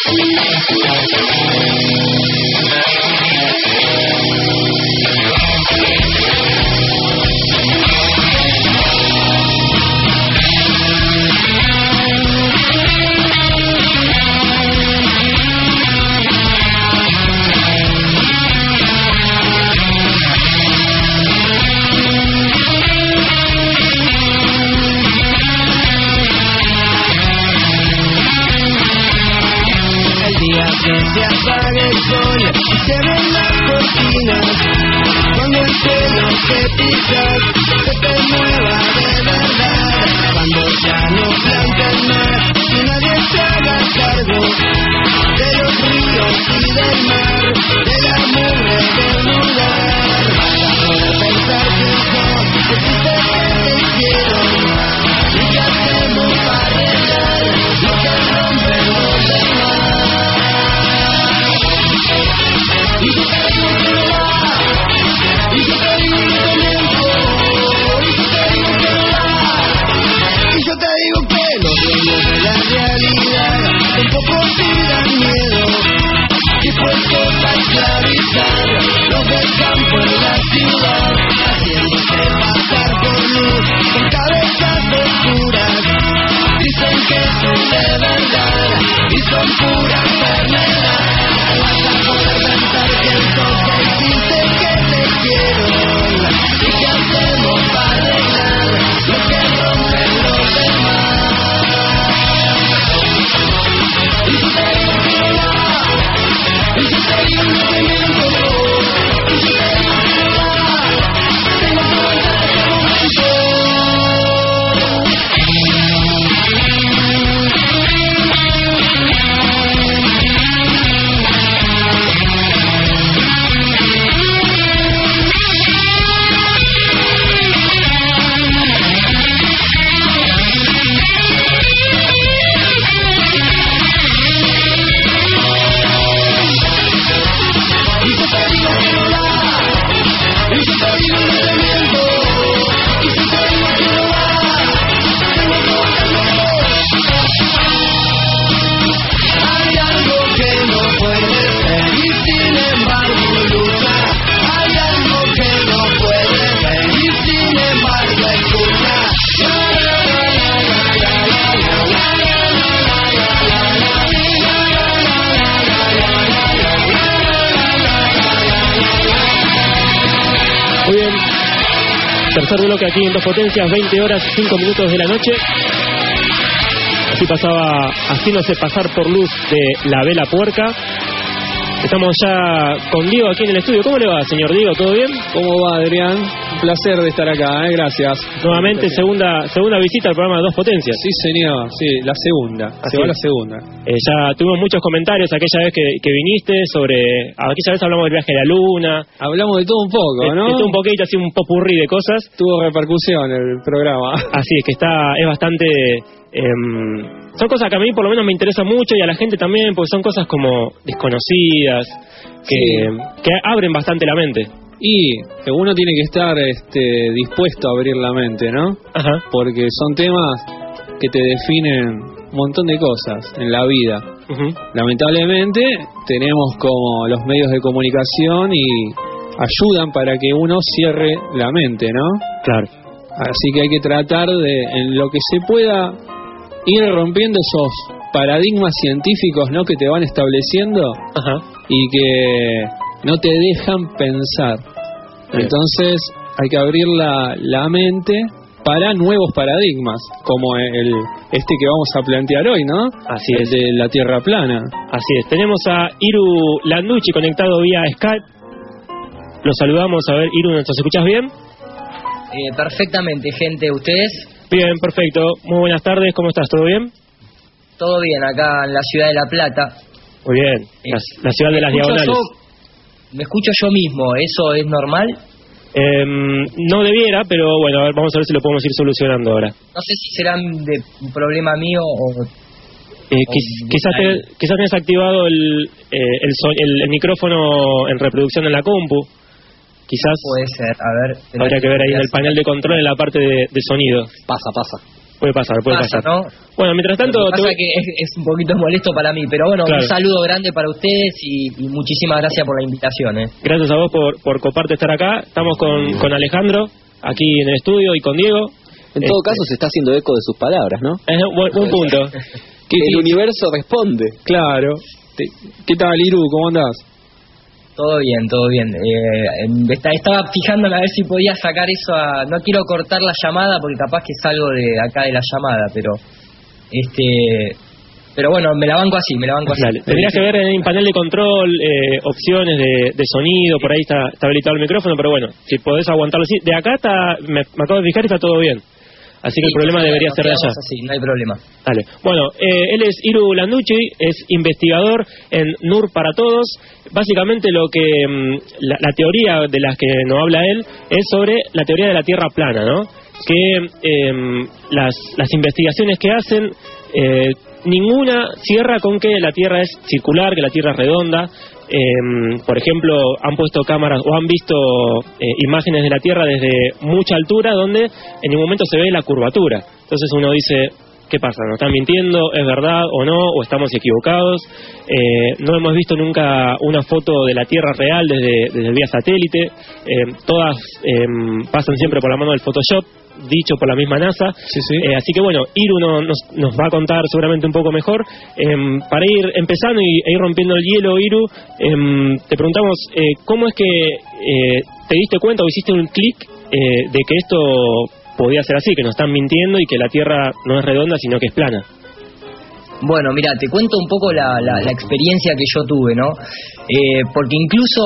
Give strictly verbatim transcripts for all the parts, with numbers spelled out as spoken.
Se apague el sol y se ven las cortinas. Cuando el cielo que pisas se te mueva de verdad. Cuando ya no blanca el mar y nadie se haga cargo de los ríos y del mar, de la mugre del lugar. Vas a poder pensar que son que existe que te hicieron y que hacemos para arreglar lo que rompe los demás. Y yo te digo que no va, y yo te digo que no miento, y yo te digo que no va, y yo te digo que los dueños de la realidad tampoco tiran miedo, dispuestos a esclavizar los del campo en la ciudad, haciéndose pasar por luz con cabezas oscuras. Dicen que son de verdad y son pura enfermedad. Vas a poder pensar que entonces existe que te quiero y que hacemos para arreglar lo que rompen los demás. Y yo te digo que no va, y yo te digo que no miento, y yo te digo que no va, tengo que volver a este momento. Tercer bloque aquí en Dos Potencias, veinte horas, cinco minutos de la noche. Así pasaba, así no sé pasar por luz de La Vela Puerca. Estamos ya con Diego aquí en el estudio. ¿Cómo le va, señor Diego? ¿Todo bien? ¿Cómo va, Adrián? Un placer de estar acá, ¿eh? Gracias. Nuevamente, segunda segunda visita al programa Dos Potencias. Sí, señor, sí, la segunda. Así Se va es. la segunda. Eh, ya tuvimos muchos comentarios aquella vez que, que viniste sobre... Aquella vez hablamos del viaje a la luna. Hablamos de todo un poco, de, ¿no? de todo un poquito, así un popurrí de cosas. Tuvo repercusión el programa. Así es, que está es bastante... Eh, son cosas que a mí por lo menos me interesan mucho y a la gente también, porque son cosas como desconocidas, que, sí. que abren bastante la mente. Y que uno tiene que estar este, dispuesto a abrir la mente, ¿no? Ajá. Porque son temas que te definen un montón de cosas en la vida. Uh-huh. Lamentablemente tenemos como los medios de comunicación y ayudan para que uno cierre la mente, ¿no? Claro. Así que hay que tratar de, en lo que se pueda, ir rompiendo esos paradigmas científicos, ¿no?, que te van estableciendo. Ajá. Y que no te dejan pensar. Bien. Entonces hay que abrir la, la mente para nuevos paradigmas, como el este que vamos a plantear hoy, ¿no? Así el es. De la Tierra plana. Así es. Tenemos a Iru Landucci conectado vía Skype. Lo saludamos. A ver, Iru, ¿nos escuchás bien? Eh, perfectamente, gente. ¿Ustedes? Bien, perfecto. Muy buenas tardes. ¿Cómo estás? ¿Todo bien? Todo bien, acá en la ciudad de La Plata. Muy bien. Eh, la, la ciudad de las diagonales. Yo, me escucho yo mismo. ¿Eso es normal? Eh, no debiera, pero bueno, a ver, vamos a ver si lo podemos ir solucionando ahora. No sé si será de un problema mío o... Eh, quiz, quizás, te, quizás tenés activado el, eh, el, so, el, el micrófono en reproducción en la compu. Quizás puede ser, a ver. Habría que ver ahí en el panel de control en la parte de, de sonido. Pasa, pasa. Puede pasar, puede Pasa, pasar. ¿no? Bueno, mientras tanto... Lo que te pasa voy- que es, es un poquito molesto para mí, pero bueno, Claro. un saludo grande para ustedes y, y muchísimas gracias por la invitación. ¿eh? Gracias a vos por, por coparte estar acá. Estamos con, con Alejandro, aquí en el estudio, y con Diego. En todo Este, caso se está haciendo eco de sus palabras, ¿no? Es un, buen- un punto. Que el universo responde. Claro. Te- ¿Qué tal, Iru? ¿Cómo andás? Todo bien, todo bien. Eh, em, está- estaba fijándome a ver si podía sacar eso a... No quiero cortar la llamada porque capaz que salgo de acá de la llamada, pero... este Pero bueno, me la banco así, me la banco así. Dale. Tendrías que ver en el panel de control eh, opciones de, de sonido, por ahí está, está habilitado el micrófono, pero bueno, si podés aguantarlo así. De acá está, me, me acabo de fijar y está todo bien. Así que Sí, el problema bueno, debería nos ser de allá. quedamos así, no hay problema. Dale. Bueno, eh, él es Iru Landucci, es investigador en N U R para Todos. Básicamente lo que mm, la, la teoría de las que nos habla él es sobre la teoría de la Tierra plana, ¿no? Que eh, las, las investigaciones que hacen, eh, ninguna cierra con que la Tierra es circular, que la Tierra es redonda. Eh, por ejemplo, han puesto cámaras o han visto eh, imágenes de la Tierra desde mucha altura donde en ningún momento se ve la curvatura. Entonces uno dice, ¿qué pasa? ¿Nos están mintiendo? ¿Es verdad o no? ¿O estamos equivocados? Eh, no hemos visto nunca una foto de la Tierra real desde, desde vía satélite. Eh, todas eh, pasan siempre por la mano del Photoshop, dicho por la misma NASA. Sí, sí. Eh, así que bueno, Iru no- nos, nos va a contar seguramente un poco mejor. Eh, para ir empezando y, e ir rompiendo el hielo, Iru, eh, te preguntamos, eh, ¿cómo es que eh, te diste cuenta o hiciste un clic eh, de que esto podía ser así, que nos están mintiendo y que la Tierra no es redonda sino que es plana? Bueno, mira, te cuento un poco la, la, la experiencia que yo tuve, ¿no? Eh, porque incluso,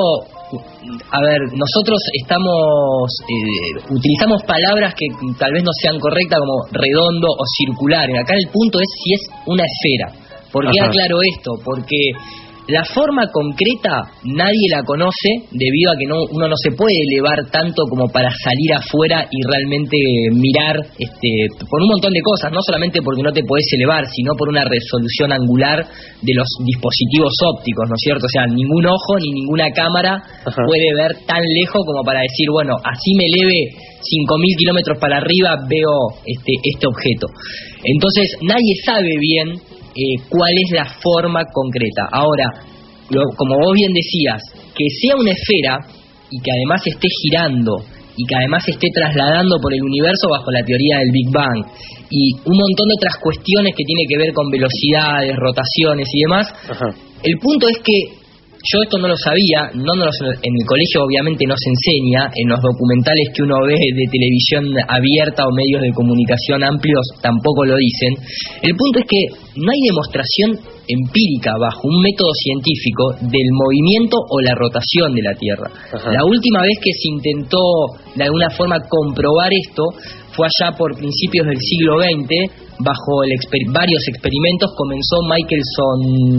a ver, nosotros estamos, eh, utilizamos palabras que tal vez no sean correctas como redondo o circular. Acá el punto es si es una esfera. ¿Por qué Ajá. aclaro esto? Porque la forma concreta nadie la conoce debido a que no, uno no se puede elevar tanto como para salir afuera y realmente mirar este, por un montón de cosas, no solamente porque no te podés elevar, sino por una resolución angular de los dispositivos ópticos, ¿no es cierto? O sea, ningún ojo ni ninguna cámara Ajá. puede ver tan lejos como para decir, bueno, así me eleve cinco mil kilómetros para arriba, veo este, este objeto. Entonces, nadie sabe bien Eh, cuál es la forma concreta. Ahora, lo, como vos bien decías, que sea una esfera y que además esté girando y que además esté trasladando por el universo bajo la teoría del Big Bang y un montón de otras cuestiones que tiene que ver con velocidades, rotaciones y demás, Ajá. el punto es que yo esto no lo sabía, no nos, en el colegio obviamente no se enseña, en los documentales que uno ve de televisión abierta o medios de comunicación amplios tampoco lo dicen. El punto es que no hay demostración empírica bajo un método científico del movimiento o la rotación de la Tierra. Ajá. La última vez que se intentó de alguna forma comprobar esto fue allá por principios del siglo veinte, bajo el exper- varios experimentos. Comenzó Michelson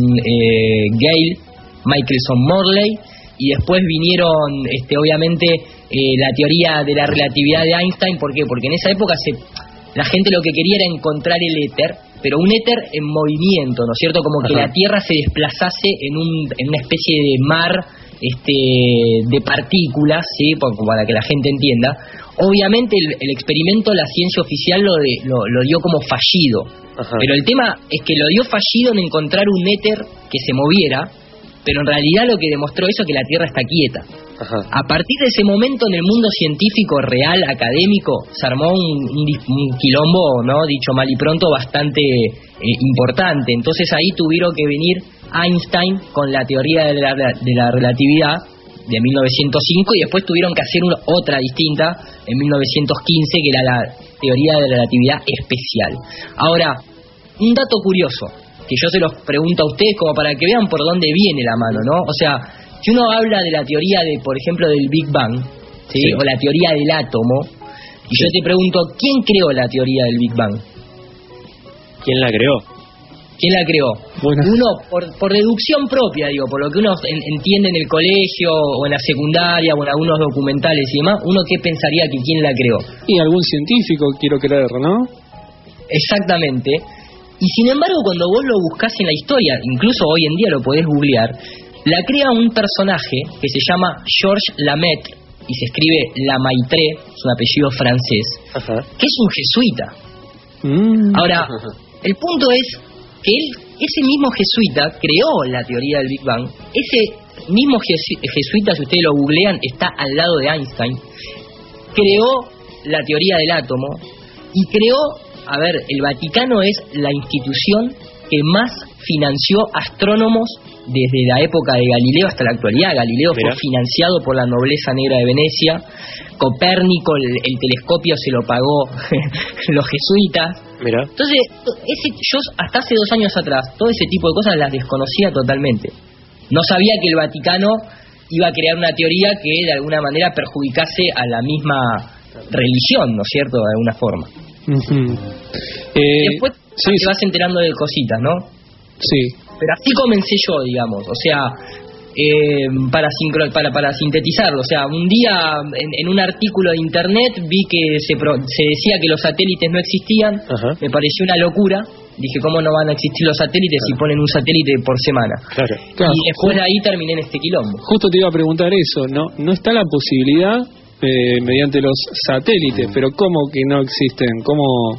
eh, Gale, Michelson Morley, y después vinieron este obviamente eh, la teoría de la relatividad de Einstein. ¿Por qué? Porque en esa época se, la gente lo que quería era encontrar el éter, pero un éter en movimiento, ¿no es cierto? Como que Ajá. la Tierra se desplazase en, un, en una especie de mar este, de partículas, ¿sí? Por- para que la gente entienda. Obviamente el, el experimento, la ciencia oficial lo, de, lo, lo dio como fallido, Ajá. pero el tema es que lo dio fallido en encontrar un éter que se moviera, pero en realidad lo que demostró eso es que la Tierra está quieta. Ajá. A partir de ese momento en el mundo científico real, académico, se armó un, un dis- un quilombo, ¿no? Dicho mal y pronto, bastante eh, importante. Entonces ahí tuvieron que venir Einstein con la teoría de la, de la relatividad de mil novecientos cinco y después tuvieron que hacer una, otra distinta en mil novecientos quince, que era la teoría de la relatividad especial. Ahora, un dato curioso que yo se los pregunto a ustedes como para que vean por dónde viene la mano, ¿no? O sea, si uno habla de la teoría de, por ejemplo, del Big Bang, ¿sí? Sí. O la teoría del átomo, y yo te pregunto, ¿quién creó la teoría del Big Bang? ¿Quién la creó? ¿Quién la creó? Bueno. Uno, por, por deducción propia, digo, por lo que uno en- entiende en el colegio, o en la secundaria, o en algunos documentales y demás, uno qué pensaría que quién la creó. Y algún científico, quiero creer, ¿no? Exactamente. Y sin embargo, cuando vos lo buscás en la historia, incluso hoy en día lo podés googlear, la crea un personaje que se llama Georges Lamaitre, y se escribe Lamaitre, es un apellido francés, Ajá. que es un jesuita. Mm. Ahora, el punto es que él, ese mismo jesuita creó la teoría del Big Bang. Ese mismo jesu- jesuita, si ustedes lo googlean, está al lado de Einstein. Creó la teoría del átomo y creó, a ver, el Vaticano es la institución que más financió astrónomos desde la época de Galileo hasta la actualidad. Galileo Mirá. fue financiado por la nobleza negra de Venecia. Copérnico, el, el telescopio se lo pagó los jesuitas. Mira. Entonces, ese, yo hasta hace dos años atrás, todo ese tipo de cosas las desconocía totalmente. No sabía que el Vaticano iba a crear una teoría que de alguna manera perjudicase a la misma religión, ¿no es cierto?, de alguna forma. Uh-huh. eh, Después sí, te vas enterando de cositas, ¿no? sí. Pero así comencé yo, digamos, o sea, eh, para, sincro, para para sintetizarlo, o sea, un día en, en un artículo de internet vi que se, pro, se decía que los satélites no existían. Ajá. Me pareció una locura. Dije, ¿cómo no van a existir los satélites si ponen un satélite por semana? Claro. Claro. Y después de ahí terminé en este quilombo. Justo te iba a preguntar eso, ¿no? ¿No está la posibilidad eh, mediante los satélites? Pero ¿cómo que no existen? ¿Cómo...?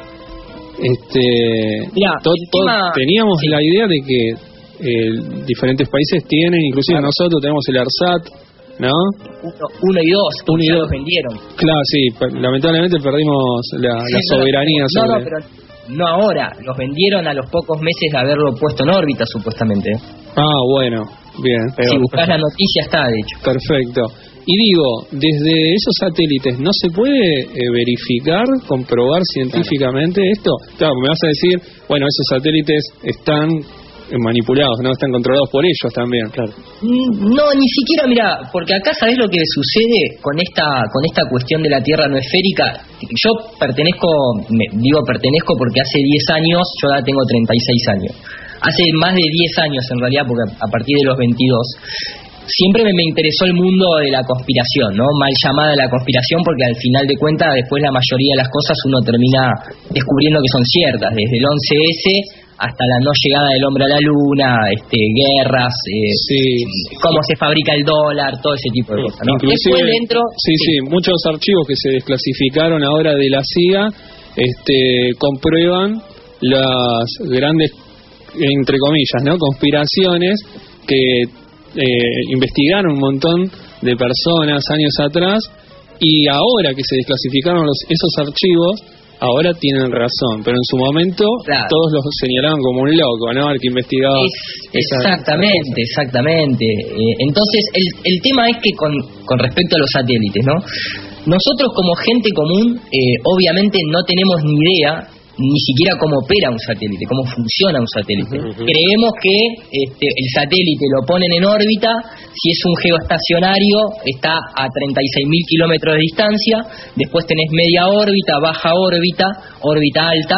Este, Mirá, to- el to- tema- teníamos sí. la idea de que eh, diferentes países tienen, inclusive Claro. nosotros tenemos el ARSAT, ¿no? Uno, uno y dos, Uno y ya dos. los vendieron. Claro, sí, per- lamentablemente perdimos la, la Sí, no, soberanía no, sobre... no, pero no ahora. Los vendieron a los pocos meses de haberlo puesto en órbita, supuestamente. Ah, bueno, bien. Si buscas la noticia está, de hecho. Perfecto. Y digo, desde esos satélites, ¿no se puede eh, verificar, comprobar científicamente esto? Claro, me vas a decir, bueno, esos satélites están eh, manipulados, ¿no? Están controlados por ellos también. Claro. Mm, No, ni siquiera, mira, porque acá sabés lo que sucede con esta con esta cuestión de la Tierra no esférica. Yo pertenezco, me, digo pertenezco porque hace diez años, yo ya tengo treinta y seis años. Hace más de diez años en realidad, porque a partir de los veintidós, siempre me, me interesó el mundo de la conspiración, ¿no? Mal llamada la conspiración, porque al final de cuentas, después la mayoría de las cosas uno termina descubriendo que son ciertas, desde el once ese hasta la no llegada del hombre a la luna, este, guerras, eh, Sí. cómo se fabrica el dólar, todo ese tipo de cosas, ¿no? Inclusive, Después dentro... sí, sí, muchos archivos que se desclasificaron ahora de la C I A este, comprueban las grandes, entre comillas, ¿no? conspiraciones que eh, investigaron un montón de personas años atrás, y ahora que se desclasificaron los, esos archivos, ahora tienen razón, pero en su momento Claro. todos los señalaban como un loco, ¿no? El que investigaba Es- esa- exactamente, exactamente. Eh, entonces, el, el tema es que con, con respecto a los satélites, ¿no? Nosotros como gente común, eh, obviamente no tenemos ni idea ni siquiera cómo opera un satélite, cómo funciona un satélite. Ujú. Creemos que este, el satélite lo ponen en órbita, si es un geoestacionario está a treinta y seis mil kilómetros de distancia, después tenés media órbita, baja órbita, órbita alta,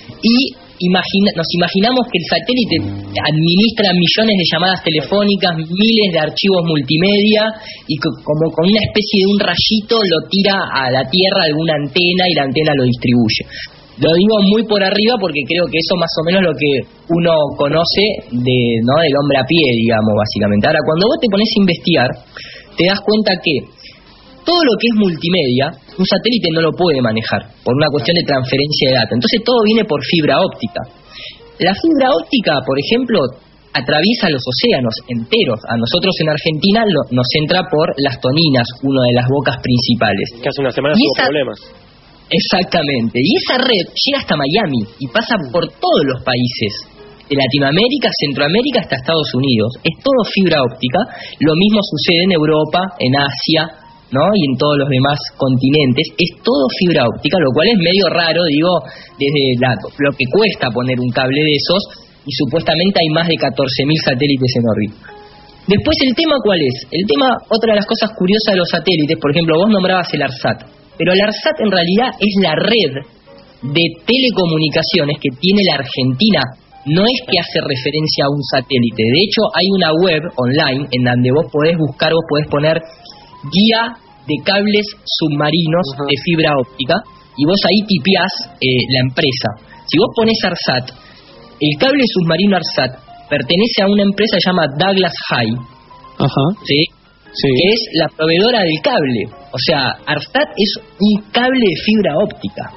y imagina, nos imaginamos que el satélite administra millones de llamadas telefónicas, miles de archivos multimedia, y co- como con una especie de un rayito lo tira a la Tierra alguna antena y la antena lo distribuye. Lo digo muy por arriba porque creo que eso más o menos es lo que uno conoce de, ¿no? del hombre a pie, digamos, básicamente. Ahora, cuando vos te pones a investigar, te das cuenta que todo lo que es multimedia, un satélite no lo puede manejar por una cuestión de transferencia de datos. Entonces todo viene por fibra óptica. La fibra óptica, por ejemplo, atraviesa los océanos enteros. A nosotros en Argentina lo, nos entra por las Toninas, una de las bocas principales. Que hace una semana Y tuvo esa- problemas. Exactamente. Y esa red llega hasta Miami y pasa por todos los países de Latinoamérica, Centroamérica hasta Estados Unidos. Es todo fibra óptica. Lo mismo sucede en Europa, en Asia, ¿no? Y en todos los demás continentes. Es todo fibra óptica, lo cual es medio raro, digo, desde la- lo que cuesta poner un cable de esos, y supuestamente hay más de catorce mil satélites en órbita. Después, ¿el tema cuál es? El tema, otra de las cosas curiosas de los satélites, por ejemplo, vos nombrabas el ARSAT, pero el ARSAT en realidad es la red de telecomunicaciones que tiene la Argentina. No es que hace referencia a un satélite. De hecho, hay una web online en donde vos podés buscar, vos podés poner guía de cables submarinos Ajá. de fibra óptica, y vos ahí tipeás eh, la empresa. Si vos pones ARSAT, el cable submarino ARSAT pertenece a una empresa que se llama Douglas High, Ajá, ¿sí? sí. que es la proveedora del cable. O sea, ARSAT es un cable de fibra óptica.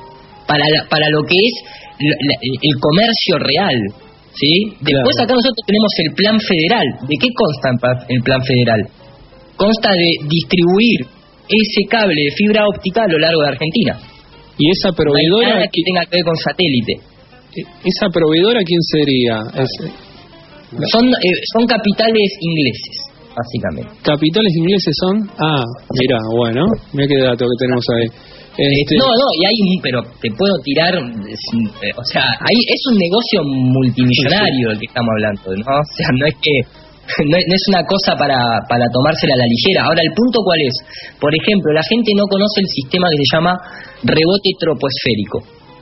para, la, para lo que es la, la, el comercio real, ¿sí? Después Claro. acá nosotros tenemos el plan federal. ¿De qué consta el plan federal? Consta de distribuir ese cable de fibra óptica a lo largo de Argentina. ¿Y esa No hay proveedora, nada que tenga que ver con satélite. esa proveedora quién sería? Es, Son, eh, son capitales ingleses, básicamente. ¿Capitales ingleses son? Ah, mira, bueno, mira qué dato que tenemos ahí. Este, No, no, y hay, pero te puedo tirar, eh, o sea, ahí es un negocio multimillonario el que estamos hablando, ¿no? O sea, no es que, no es, no es una cosa para, para tomársela a la ligera. Ahora, el punto cuál es, por ejemplo, la gente no conoce el sistema que se llama rebote troposférico.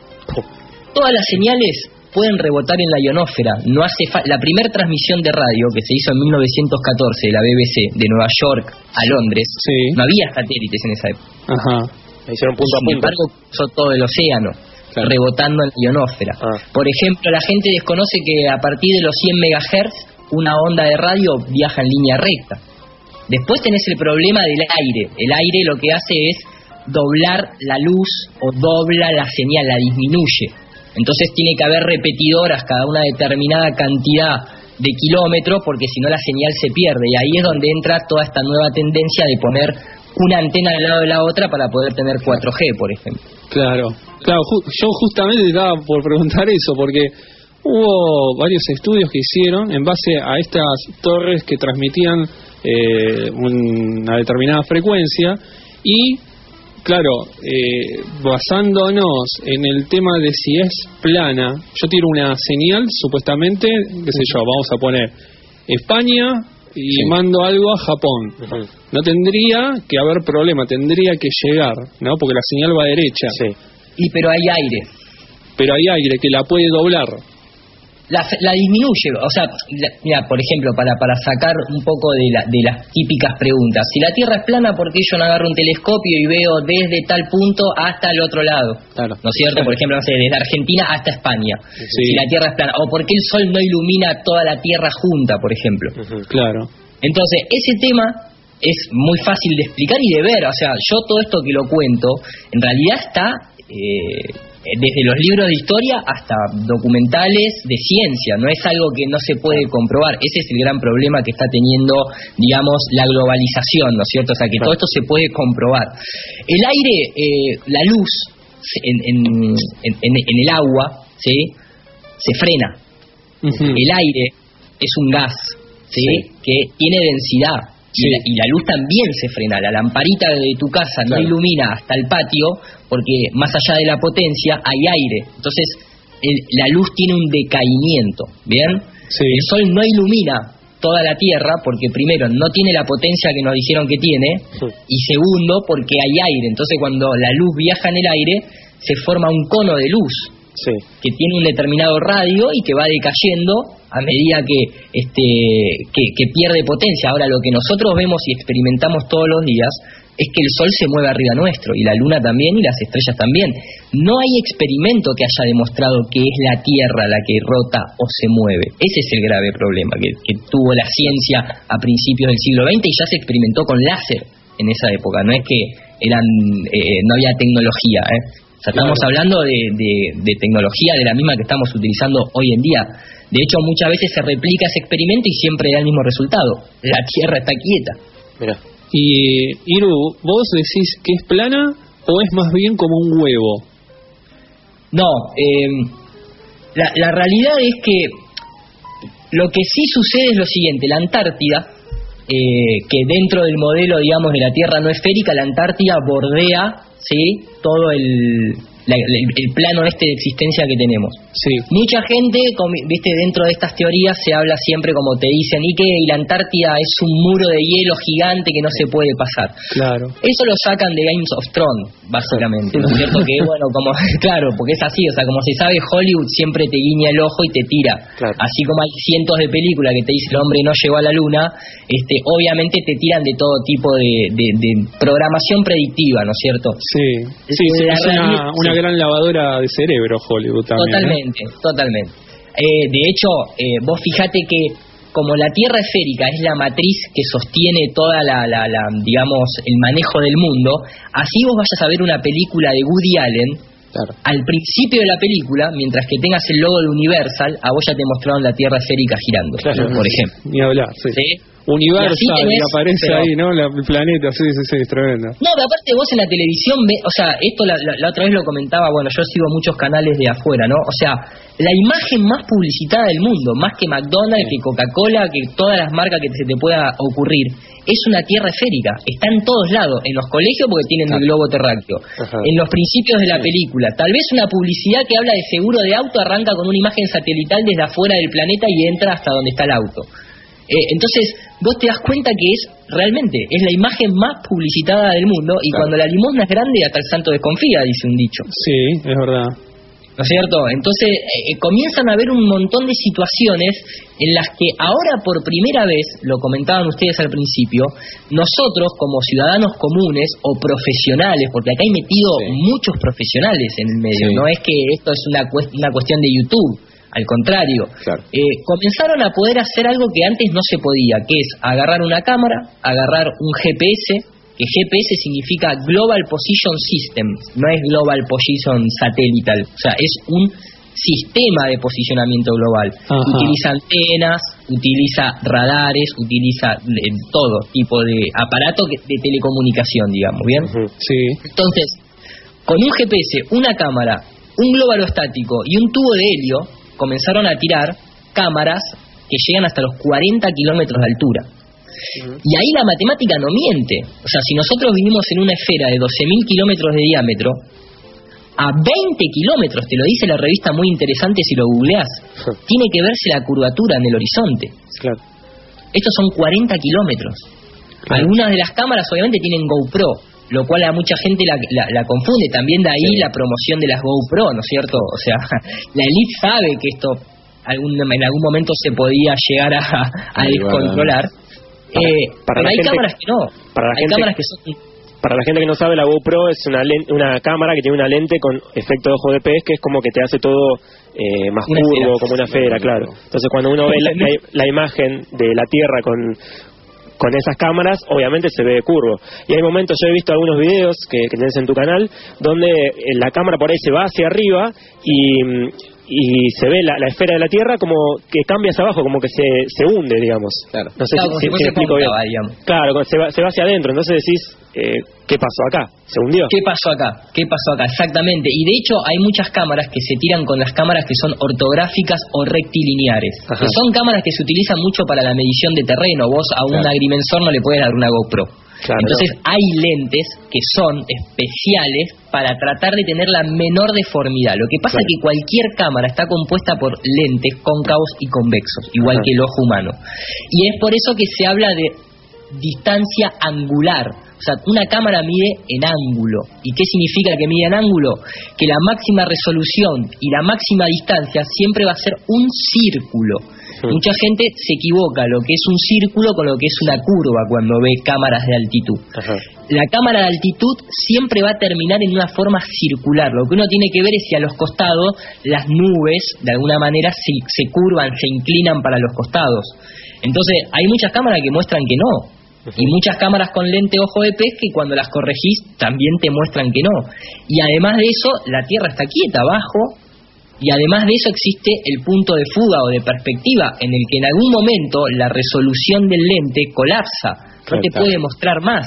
Todas las señales pueden rebotar en la ionósfera. No hace fa- la primera transmisión de radio que se hizo en mil novecientos catorce de la B B C de Nueva York a Londres, Sí. no había satélites en esa época. Ajá. Ahí hicieron punto a Sin punto. embargo, cruzó todo el océano, Claro. rebotando en la ionósfera. Ah. Por ejemplo, la gente desconoce que a partir de los cien megahertz, una onda de radio viaja en línea recta. Después tenés el problema del aire. El aire lo que hace es doblar la luz o dobla la señal, la disminuye. Entonces tiene que haber repetidoras cada una determinada cantidad de kilómetros, porque si no la señal se pierde. Y ahí es donde entra toda esta nueva tendencia de poner una antena al lado de la otra para poder tener cuatro G, por ejemplo. Claro, claro, ju- yo justamente estaba por preguntar eso, porque hubo varios estudios que hicieron en base a estas torres que transmitían eh, una determinada frecuencia y, claro, eh, basándonos en el tema de si es plana, yo tiro una señal, supuestamente, qué sé yo, vamos a poner España y Sí. mando algo a Japón. Ujú. No tendría que haber problema, tendría que llegar, ¿no? Porque la señal va derecha. Sí. Y pero hay aire. Pero hay aire que la puede doblar. La, la disminuye, o sea, la- mira, por ejemplo, para, para sacar un poco de, la, de las típicas preguntas. Si la Tierra es plana, ¿por qué yo no agarro un telescopio y veo desde tal punto hasta el otro lado? Claro. ¿No es cierto? Por ejemplo, no sé, desde Argentina hasta España. Sí. Si la Tierra es plana. O por qué el Sol no ilumina toda la Tierra junta, por ejemplo. Ujú. Claro. Entonces, ese tema es muy fácil de explicar y de ver. O sea, yo todo esto que lo cuento, en realidad está eh, desde los libros de historia hasta documentales de ciencia. No es algo que no se puede comprobar. Ese es el gran problema que está teniendo, digamos, la globalización, ¿no es cierto? O sea, que todo esto se puede comprobar. El aire, eh, la luz en, en, en, en, en el agua, ¿sí? Se frena. Ujú. El aire es un gas, ¿sí? Sí. Que tiene densidad. Y, Sí. la, y la luz también se frena. La lamparita de tu casa no Claro. ilumina hasta el patio porque más allá de la potencia hay aire. Entonces el- la luz tiene un decaimiento, ¿bien? Sí. El sol no ilumina toda la Tierra porque primero no tiene la potencia que nos dijeron que tiene y segundo porque hay aire. Entonces cuando la luz viaja en el aire se forma un cono de luz Sí. que tiene un determinado radio y que va decayendo a medida que este que, que pierde potencia. Ahora, lo que nosotros vemos y experimentamos todos los días es que el Sol se mueve arriba nuestro, y la Luna también, y las estrellas también. No hay experimento que haya demostrado que es la Tierra la que rota o se mueve. Ese es el grave problema que, que tuvo la ciencia a principios del siglo veinte, y ya se experimentó con láser en esa época. No es que eran eh, no había tecnología, ¿eh? O sea, estamos Claro. hablando de, de, de tecnología de la misma que estamos utilizando hoy en día. De hecho, muchas veces se replica ese experimento y siempre da el mismo resultado. La Tierra está quieta. Mira. Y, Iru, ¿vos decís que es plana o es más bien como un huevo? No, eh, la, la realidad es que lo que sí sucede es lo siguiente. La Antártida, eh, que dentro del modelo, digamos, de la Tierra no esférica, la Antártida bordea, ¿sí?, todo el, la- el, el plano este de existencia que tenemos. Sí. Mucha gente, com- viste, dentro de estas teorías se habla siempre como te dicen, y que y la Antártida es un muro de hielo gigante que no se puede pasar. Claro. Eso lo sacan de Games of Thrones, básicamente, ¿no es cierto? Que bueno, como claro, porque es así, o sea, como se sabe, Hollywood siempre te guiña el ojo y te tira. Claro. Así como hay cientos de películas que te dicen el hombre no llegó a la luna, este, obviamente te tiran de todo tipo de, de, de programación predictiva, ¿no es cierto? Sí, sí, sí, La es una, realidad- una sí. gran lavadora de cerebro Hollywood también. ¿eh? Totalmente, totalmente. Eh, de hecho, eh, vos fijate que como la Tierra esférica es la matriz que sostiene toda la, la, la, digamos, el manejo del mundo, así vos vayas a ver una película de Woody Allen, Claro. Al principio de la película, mientras que tengas el logo de Universal, a vos ya te mostraron la Tierra esférica girando, claro, por ejemplo. Ni hablar, sí. ¿Sí? Universal, Y así y, tenés, aparece pero- ahí, ¿no? La- el planeta, sí, sí, sí, es tremendo. No, pero aparte vos en la televisión, ve, o sea, esto la, la- la otra vez lo comentaba, bueno, yo sigo muchos canales de afuera, ¿no? O sea, la imagen más publicitada del mundo, más que McDonald's, que Coca-Cola, que todas las marcas que se te pueda ocurrir, es una tierra esférica. Está en todos lados, en los colegios porque tienen el globo terráqueo, Ajá. en los principios de la película. Tal vez una publicidad que habla de seguro de auto arranca con una imagen satelital desde afuera del planeta y entra hasta donde está el auto. Eh, entonces, vos te das cuenta que es realmente, es la imagen más publicitada del mundo y Claro. cuando la limosna es grande hasta el santo desconfía, dice un dicho. Sí, es verdad. ¿No es cierto? Entonces eh, comienzan a haber un montón de situaciones en las que ahora por primera vez, lo comentaban ustedes al principio, nosotros como ciudadanos comunes o profesionales, porque acá hay metido Sí. muchos profesionales en el medio, Sí. no es que esto es una, cuest- una cuestión de YouTube, al contrario, Claro. eh, comenzaron a poder hacer algo que antes no se podía, que es agarrar una cámara, agarrar un G P S, que G P S significa Global Position System, no es Global Position Satellite, o sea, es un sistema de posicionamiento global. Ajá. Utiliza antenas, utiliza radares, utiliza eh, todo tipo de aparato que- de telecomunicación, digamos, ¿bien? Ujú. Sí. Entonces, con un G P S, una cámara, un globo aerostático y un tubo de helio, comenzaron a tirar cámaras que llegan hasta los cuarenta kilómetros de altura. Y ahí la matemática no miente. O sea, si nosotros vivimos en una esfera de doce mil kilómetros de diámetro, a veinte kilómetros, te lo dice la revista muy interesante si lo googleás, tiene que verse la curvatura en el horizonte. Claro. Estos son cuarenta kilómetros. Algunas de las cámaras obviamente tienen GoPro, lo cual a mucha gente la, la, la confunde. También de ahí la promoción de las GoPro, ¿no es cierto? O sea, la elite sabe que esto algún, en algún momento se podía llegar a, a Sí, descontrolar. Para- Eh, para pero la hay gente- cámaras que no. para la hay gente- cámaras que son... Para la gente que no sabe, la GoPro es una len- una cámara que tiene una lente con efecto de ojo de pez, que es como que te hace todo eh, más Una curvo, esfera. como una esfera, claro. Entonces cuando uno ve la, la- la imagen de la Tierra con con esas cámaras, obviamente se ve curvo. Y hay momentos, yo he visto algunos videos que, que tenés en tu canal, donde eh, la cámara por ahí se va hacia arriba y, mm, y se ve la, la esfera de la Tierra como que cambia hacia abajo, como que se, se hunde, digamos. Claro. No sé Claro, si, como si- si fuese si explico bien. cóncava, digamos. Claro, se va, se va hacia adentro, entonces decís, eh, ¿qué pasó acá? ¿Se hundió? ¿Qué pasó acá? ¿Qué pasó acá? Exactamente. Y de hecho hay muchas cámaras que se tiran con las cámaras que son ortográficas o rectilineares. Ajá. Que son cámaras que se utilizan mucho para la medición de terreno. Vos a un Claro. agrimensor no le puedes dar una GoPro. Claro. Entonces hay lentes que son especiales para tratar de tener la menor deformidad. Lo que pasa Claro. es que cualquier cámara está compuesta por lentes cóncavos y convexos, igual Ajá. que el ojo humano. Y es por eso que se habla de distancia angular. O sea, una cámara mide en ángulo. ¿Y qué significa que mide en ángulo? Que la máxima resolución y la máxima distancia siempre va a ser un círculo. Sí. Mucha gente se equivoca lo que es un círculo con lo que es una curva cuando ve cámaras de altitud. Ajá. La cámara de altitud siempre va a terminar en una forma circular. Lo que uno tiene que ver es si a los costados las nubes de alguna manera se, se curvan, se inclinan para los costados. Entonces hay muchas cámaras que muestran que no. Y muchas cámaras con lente ojo de pez que cuando las corregís también te muestran que no. Y además de eso, la Tierra está quieta abajo. Y además de eso existe el punto de fuga o de perspectiva en el que en algún momento la resolución del lente colapsa. No te Claro. puede mostrar más.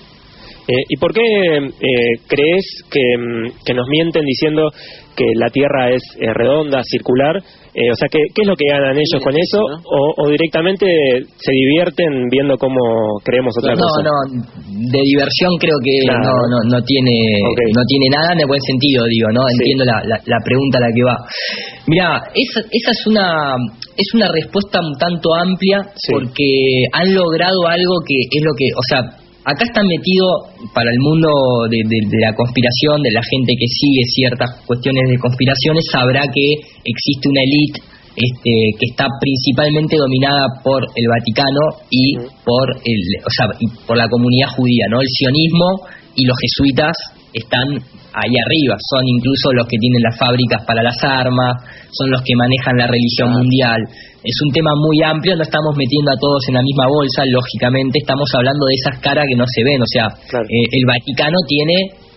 Eh, ¿Y por qué eh, crees que, mm, que nos mienten diciendo que la Tierra es eh, redonda, circular? Eh, o sea, ¿qué, ¿qué es lo que ganan ellos con eso? ¿no? O, o directamente se divierten viendo cómo creemos otra No, cosa? no, de diversión creo que Claro. no, no, no tiene Ok. no tiene nada en el buen sentido, digo, ¿no? Sí. Entiendo la, la, la pregunta a la que va. Mira, esa, esa es una es una respuesta un tanto amplia Sí. porque han logrado algo que es lo que, o sea, acá están metidos para el mundo de, de, de la conspiración, de la gente que sigue ciertas cuestiones de conspiraciones, sabrá que existe una élite este, que está principalmente dominada por el Vaticano y por el, o sea, y por la comunidad judía, ¿no? El sionismo y los jesuitas están ahí arriba, son incluso los que tienen las fábricas para las armas, son los que manejan la religión mundial. Es un tema muy amplio, no estamos metiendo a todos en la misma bolsa, lógicamente estamos hablando de esas caras que no se ven, o sea, Claro. eh, el Vaticano tiene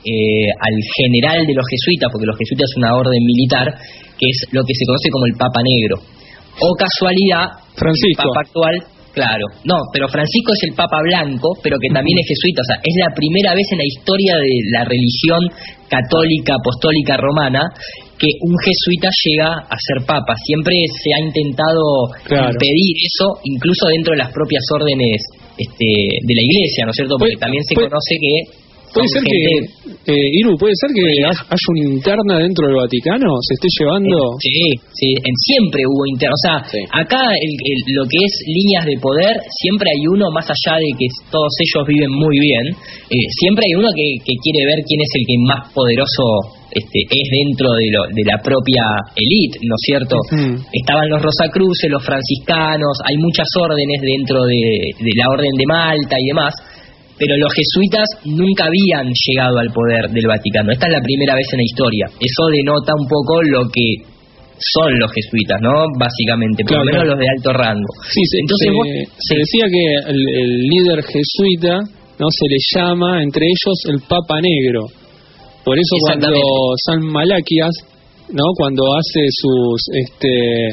eh, al general de los jesuitas, porque los jesuitas es una orden militar, que es lo que se conoce como el Papa Negro. O casualidad, Francisco. el Papa actual, claro, no, pero Francisco es el Papa Blanco, pero que también es jesuita, o sea, es la primera vez en la historia de la religión católica, apostólica romana, que un jesuita llega a ser papa. Siempre se ha intentado claro. impedir eso, incluso dentro de las propias órdenes este, de la Iglesia, ¿no es cierto? Porque también se conoce que... Puede ser gente... que, eh, Iru, puede ser que haya una interna dentro del Vaticano, se esté llevando... Eh, sí, sí, en, siempre hubo interna, o sea, sí. acá el, el, lo que es líneas de poder, siempre hay uno, más allá de que todos ellos viven muy bien, eh, siempre hay uno que, que quiere ver quién es el que más poderoso este, es dentro de, lo, de la propia élite, ¿no es cierto? Uh-huh. Estaban los Rosacruces, los franciscanos, hay muchas órdenes dentro de, de la Orden de Malta y demás, pero los jesuitas nunca habían llegado al poder del Vaticano. Esta es la primera vez en la historia. Eso denota un poco lo que son los jesuitas, ¿no? Básicamente, por claro, lo menos los de alto rango. Sí, se, Entonces, se, vos, se decía que el, el líder jesuita, ¿no? Se le llama entre ellos el Papa Negro. Por eso cuando San Malaquías, ¿no? Cuando hace sus este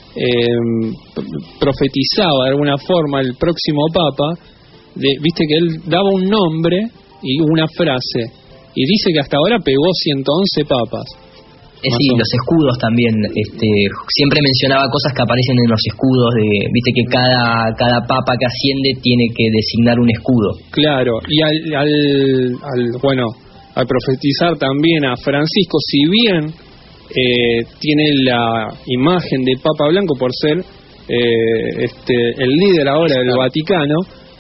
eh, profetizaba de alguna forma el próximo Papa, de, viste que él daba un nombre y una frase, y dice que hasta ahora pegó ciento once papas. Es sí, los escudos también, este, siempre mencionaba cosas que aparecen en los escudos, de, viste que cada cada papa que asciende tiene que designar un escudo. Claro, y al, al, al bueno, al profetizar también a Francisco, si bien eh, tiene la imagen de Papa Blanco por ser eh, este el líder ahora del claro. Vaticano,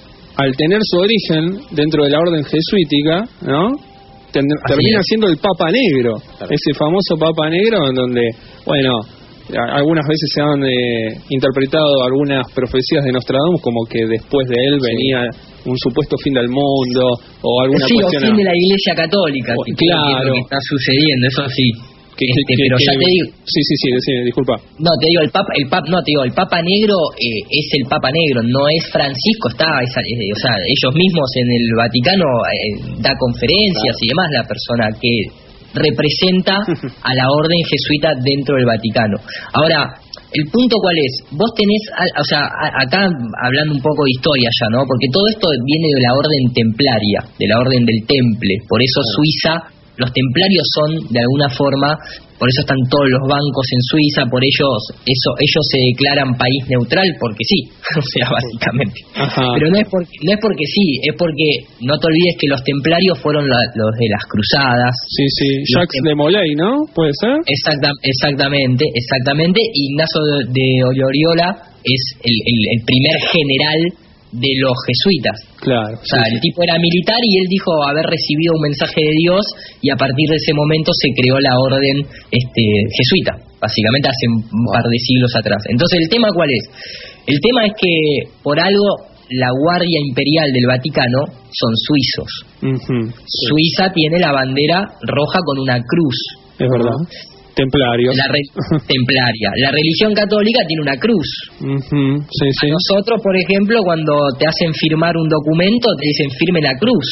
al tener su origen dentro de la orden jesuítica, ¿no? Ten, termina siendo el Papa Negro, claro. ese famoso Papa Negro en donde, bueno, algunas veces se han eh, interpretado algunas profecías de Nostradamus como que después de él venía sí. un supuesto fin del mundo o alguna sí, cuestión... Sí, o fin de la Iglesia Católica, o, que claro. lo que está sucediendo, eso sí. Que, este, que, pero que, ya te digo, sí, sí, sí, sí, disculpa. No, te digo, el Papa, el Papa, no, te digo, el Papa Negro eh, es el Papa Negro, no es Francisco, está, es, eh, o sea, ellos mismos en el Vaticano eh, da conferencias claro. y demás, la persona que representa a la orden jesuita dentro del Vaticano. Ahora, el punto cuál es, vos tenés, o sea, acá hablando un poco de historia ya, ¿no? Porque todo esto viene de la orden templaria, de la orden del Temple, por eso claro. Suiza, los templarios son de alguna forma, por eso están todos los bancos en Suiza, por ellos eso ellos se declaran país neutral porque sí, o sea, básicamente. Ajá. Pero no es porque no es porque sí, es porque no te olvides que los templarios fueron la, los de las cruzadas. Sí, sí, Jacques de Molay, ¿no? ¿Puede ser? Exacta, exactamente, exactamente. Ignacio de, de Loyola es el, el, el primer general de los jesuitas. Claro. O sea, sí, el sí. tipo era militar y él dijo haber recibido un mensaje de Dios y a partir de ese momento se creó la orden este, jesuita, básicamente hace un wow. par de siglos atrás. Entonces, ¿el tema cuál es? El tema es que por algo la Guardia Imperial del Vaticano son suizos. Uh-huh. Sí. Suiza tiene la bandera roja con una cruz. Es verdad. Templarios. La re- templaria. La religión católica tiene una cruz. Uh-huh. Sí, sí. A nosotros, por ejemplo, cuando te hacen firmar un documento, te dicen firme la cruz.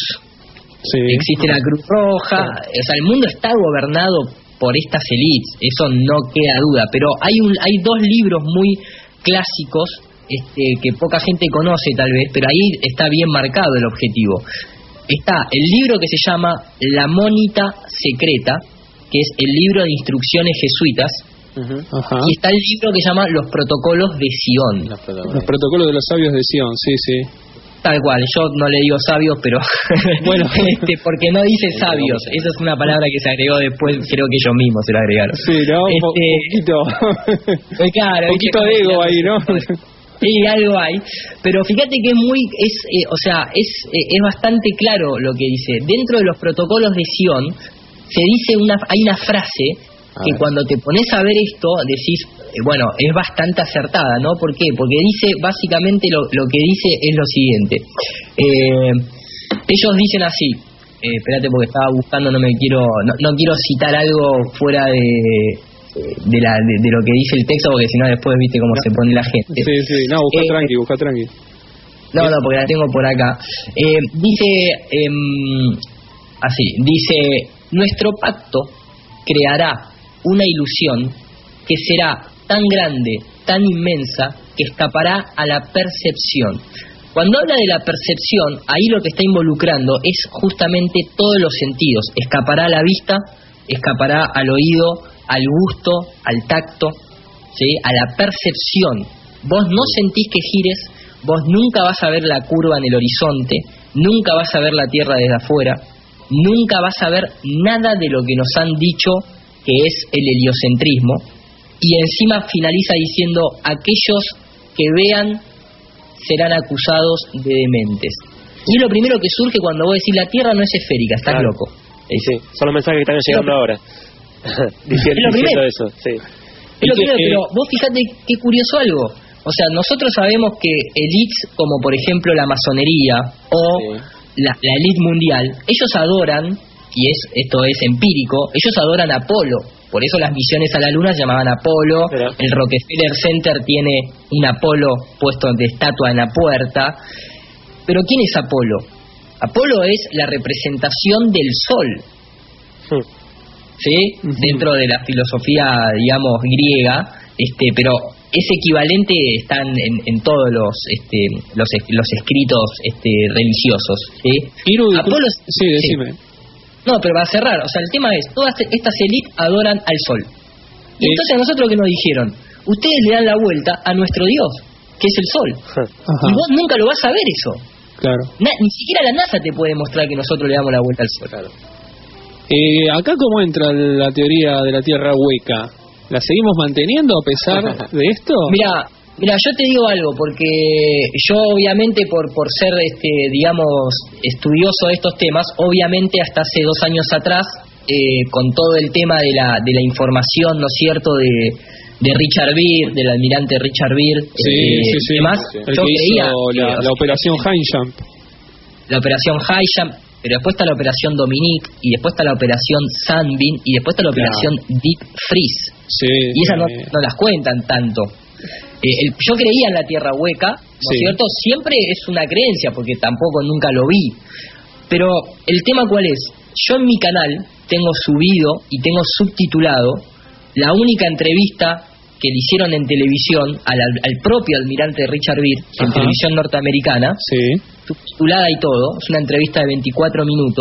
Sí. Existe la cruz roja. Sí. O sea, el mundo está gobernado por estas élites. Eso no queda duda. Pero hay un, hay dos libros muy clásicos este, que poca gente conoce tal vez, pero ahí está bien marcado el objetivo. Está el libro que se llama La Mónita Secreta, que es el libro de instrucciones jesuitas, uh-huh. y está el libro que se llama Los Protocolos de Sion. Los protocolos, los protocolos de los sabios de Sion, sí, sí. Tal cual, yo no le digo sabios, pero bueno, este, porque no dice sabios, esa es una palabra que se agregó después, creo que ellos mismos se la agregaron. Sí, ¿no? Un este, poquito, claro, un poquito de ego ahí, ¿no? Sí, algo hay, pero fíjate que es muy, es, eh, o sea, es, eh, es bastante claro lo que dice. Dentro de los protocolos de Sion se dice una, hay una frase que cuando te pones a ver esto decís, eh, bueno, es bastante acertada, ¿no? ¿Por qué? Porque dice, básicamente lo, lo que dice es lo siguiente. Eh, ellos dicen así, eh, espérate porque estaba buscando, no me quiero, no, no quiero citar algo fuera de de, la, de, de lo que dice el texto, porque si no después viste cómo no. se pone la gente. Sí, sí, no, busca eh, tranqui, busca tranqui. No, no, porque la tengo por acá. Eh, dice... Eh, así, dice, nuestro pacto creará una ilusión que será tan grande, tan inmensa, que escapará a la percepción. Cuando habla de la percepción, ahí lo que está involucrando es justamente todos los sentidos. Escapará a la vista, escapará al oído, al gusto, al tacto, ¿sí? A la percepción. Vos no sentís que gires, vos nunca vas a ver la curva en el horizonte, nunca vas a ver la Tierra desde afuera, nunca vas a ver nada de lo que nos han dicho que es el heliocentrismo, y encima finaliza diciendo, aquellos que vean serán acusados de dementes. Y es lo primero que surge cuando vos decís, la Tierra no es esférica, estás claro. loco. Y sí, son los mensajes que están llegando ahora. diciendo, diciendo eso, sí. Es lo primero, pero vos fijate qué curioso algo. O sea, nosotros sabemos que elites como por ejemplo la masonería o sí. la, la elite mundial, ellos adoran, y es esto es empírico, ellos adoran a Apolo. Por eso las misiones a la luna se llamaban Apolo. Pero, el Rockefeller Center tiene un Apolo puesto de estatua en la puerta. Pero ¿quién es Apolo? Apolo es la representación del sol. Sí. ¿Sí? Uh-huh. Dentro de la filosofía, digamos, griega, este, pero ese equivalente está en, en todos los este, los, los escritos este, religiosos. ¿Sí? Iru, Apolo, sí, decime. Sí. No, pero para cerrar, o sea, el tema es, todas estas élites adoran al sol. Y sí. Entonces a nosotros, ¿qué nos dijeron? Ustedes le dan la vuelta a nuestro Dios, que es el sol. Ajá. Y vos nunca lo vas a ver eso. Claro. Na, ni siquiera la NASA te puede demostrar que nosotros le damos la vuelta al sol. Claro. Eh, acá cómo entra la teoría de la Tierra hueca. ¿La seguimos manteniendo a pesar de esto? Mira, mira, yo te digo algo, porque yo obviamente por por ser este, digamos, estudioso de estos temas, obviamente hasta hace dos años atrás, eh, con todo el tema de la de la información, ¿no es cierto?, de de Richard Byrd, del almirante Richard Byrd, sí, eh, sí, sí, y demás, sí. yo creía la, la operación High Jump. La operación High Jump, pero después está la operación Dominique, y después está la operación Sunbeam, y después está la operación claro. Deep Freeze. Sí, y esas sí. no, no las cuentan tanto. Eh, el, yo creía en la Tierra hueca, ¿no es sí. cierto? Siempre es una creencia, porque tampoco nunca lo vi. Pero el tema ¿cuál es? Yo en mi canal tengo subido y tengo subtitulado la única entrevista que le hicieron en televisión al, al propio almirante Richard Byrd, en televisión norteamericana, sí. subtitulada y todo, es una entrevista de veinticuatro minutos,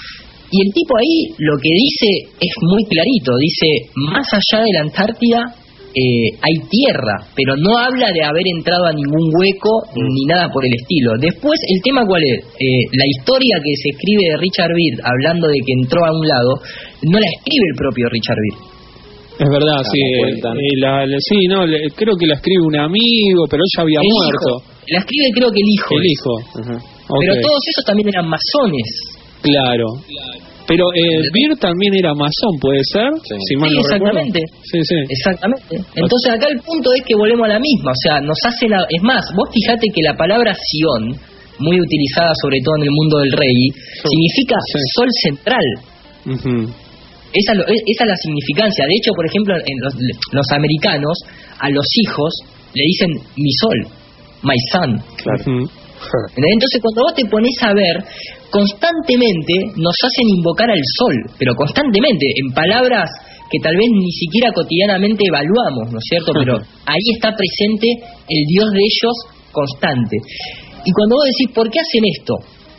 y el tipo ahí lo que dice es muy clarito, dice, más allá de la Antártida eh, hay tierra, pero no habla de haber entrado a ningún hueco mm. ni nada por el estilo. Después, el tema ¿cuál es? Eh, la historia que se escribe de Richard Byrd, hablando de que entró a un lado, no la escribe el propio Richard Byrd. Es verdad, sí, eh, la, la, sí, no, le, creo que la escribe un amigo, pero él ya había el muerto. Hijo. La escribe creo que el hijo. El es. hijo. Uh-huh. Okay. Pero todos esos también eran masones. Claro. Pero eh, Byrd también era masón, ¿puede ser? Sí, si mal sí no exactamente. Sí, sí. Exactamente. Entonces acá el punto es que volvemos a la misma, o sea, nos hacen, a, es más, vos fijate que la palabra Sion, muy utilizada sobre todo en el mundo del rey, sí. significa sí. sol central. Uh-huh. Esa, esa es la significancia. De hecho, por ejemplo, en los, los americanos, a los hijos le dicen mi sol, my son. Claro. Uh-huh. Entonces, cuando vos te pones a ver, constantemente nos hacen invocar al sol, pero constantemente, en palabras que tal vez ni siquiera cotidianamente evaluamos, ¿no es cierto? Uh-huh. Pero ahí está presente el Dios de ellos constante. Y cuando vos decís, ¿por qué hacen esto?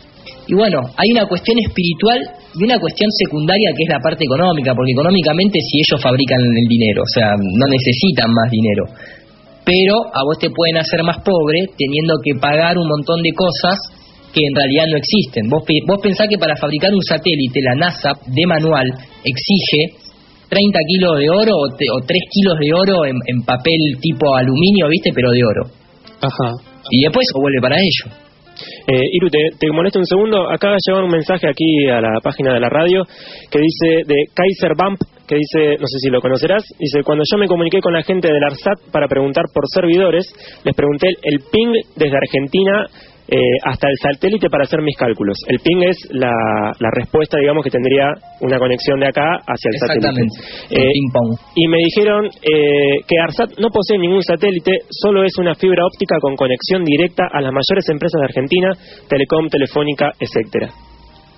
Y bueno, hay una cuestión espiritual y una cuestión secundaria que es la parte económica, porque económicamente si ellos fabrican el dinero, o sea, no necesitan más dinero, pero a vos te pueden hacer más pobre teniendo que pagar un montón de cosas que en realidad no existen. Vos, vos pensás que para fabricar un satélite la NASA de manual exige treinta kilos de oro o, te, o tres kilos de oro en, en papel tipo aluminio, ¿viste? Pero de oro. Ajá. Y después eso vuelve para ellos. Eh, Iru, te, te molesto un segundo. Acaba de llegar un mensaje aquí a la página de la radio que dice de Kaiser Bump, que dice, no sé si lo conocerás, dice, cuando yo me comuniqué con la gente del ARSAT para preguntar por servidores, les pregunté el ping desde Argentina eh, hasta el satélite para hacer mis cálculos. El ping es la, la respuesta, digamos, que tendría una conexión de acá hacia el Exactamente. satélite. El eh, ping pong. Y me dijeron eh, que ARSAT no posee ningún satélite, solo es una fibra óptica con conexión directa a las mayores empresas de Argentina, Telecom, Telefónica, etcétera.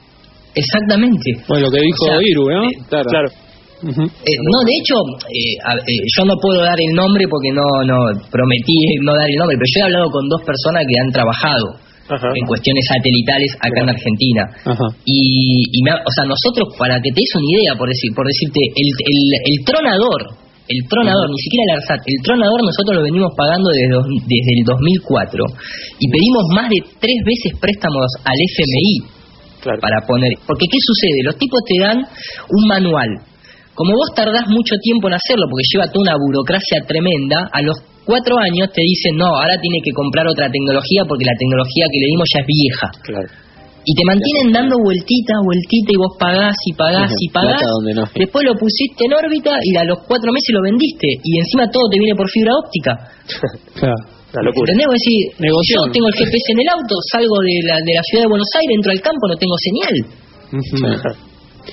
Exactamente. Bueno, lo que dijo O sea, Iru, ¿no? eh, claro. Claro. Uh-huh. Eh, no, de hecho, eh, a- eh, yo no puedo dar el nombre porque no, no prometí no dar el nombre, pero yo he hablado con dos personas que han trabajado Ajá. en cuestiones satelitales acá en Argentina. Ajá. Y, y me ha- o sea, nosotros, para que te des una idea, por decir, por decirte, el, el, el tronador, el tronador, ni siquiera el ARSAT, el tronador nosotros lo venimos pagando desde, dos- desde el dos mil cuatro y pedimos más de tres veces préstamos al F M I Claro. para poner, porque ¿qué sucede? Los tipos te dan un manual. Como vos tardás mucho tiempo en hacerlo, porque lleva toda una burocracia tremenda, a los cuatro años te dicen, no, ahora tiene que comprar otra tecnología porque la tecnología que le dimos ya es vieja. Claro. Y te mantienen dando vueltita, vueltita, y vos pagás y pagás y pagás. Plata donde no. Después lo pusiste en órbita y a los cuatro meses lo vendiste. Y encima todo te viene por fibra óptica. Claro. Una locura. ¿Entendés? Vos decís, Negoción. yo tengo el G P S en el auto, salgo de la, de la ciudad de Buenos Aires, entro al campo, no tengo señal. Uh-huh.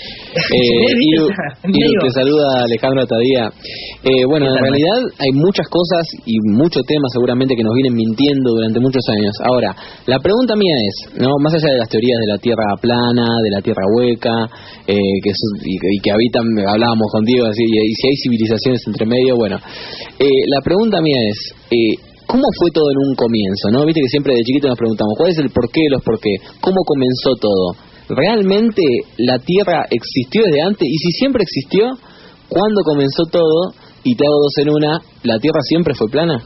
Eh, Iru, Iru, te saluda Alejandro Tadía. Eh, bueno, en realidad hay muchas cosas y muchos temas seguramente que nos vienen mintiendo durante muchos años. Ahora, la pregunta mía es, no, más allá de las teorías de la tierra plana, de la tierra hueca, eh, que, es- y, y que habitan, hablábamos con Diego, así, y, y si hay civilizaciones entre medio, bueno, eh, la pregunta mía es, eh, ¿cómo fue todo en un comienzo? ¿No? Viste que siempre de chiquito nos preguntamos, ¿cuál es el porqué de los porqué? ¿Cómo comenzó todo? ¿Realmente la Tierra existió desde antes? Y si siempre existió, ¿cuándo comenzó todo? Y te hago dos en una, ¿la Tierra siempre fue plana?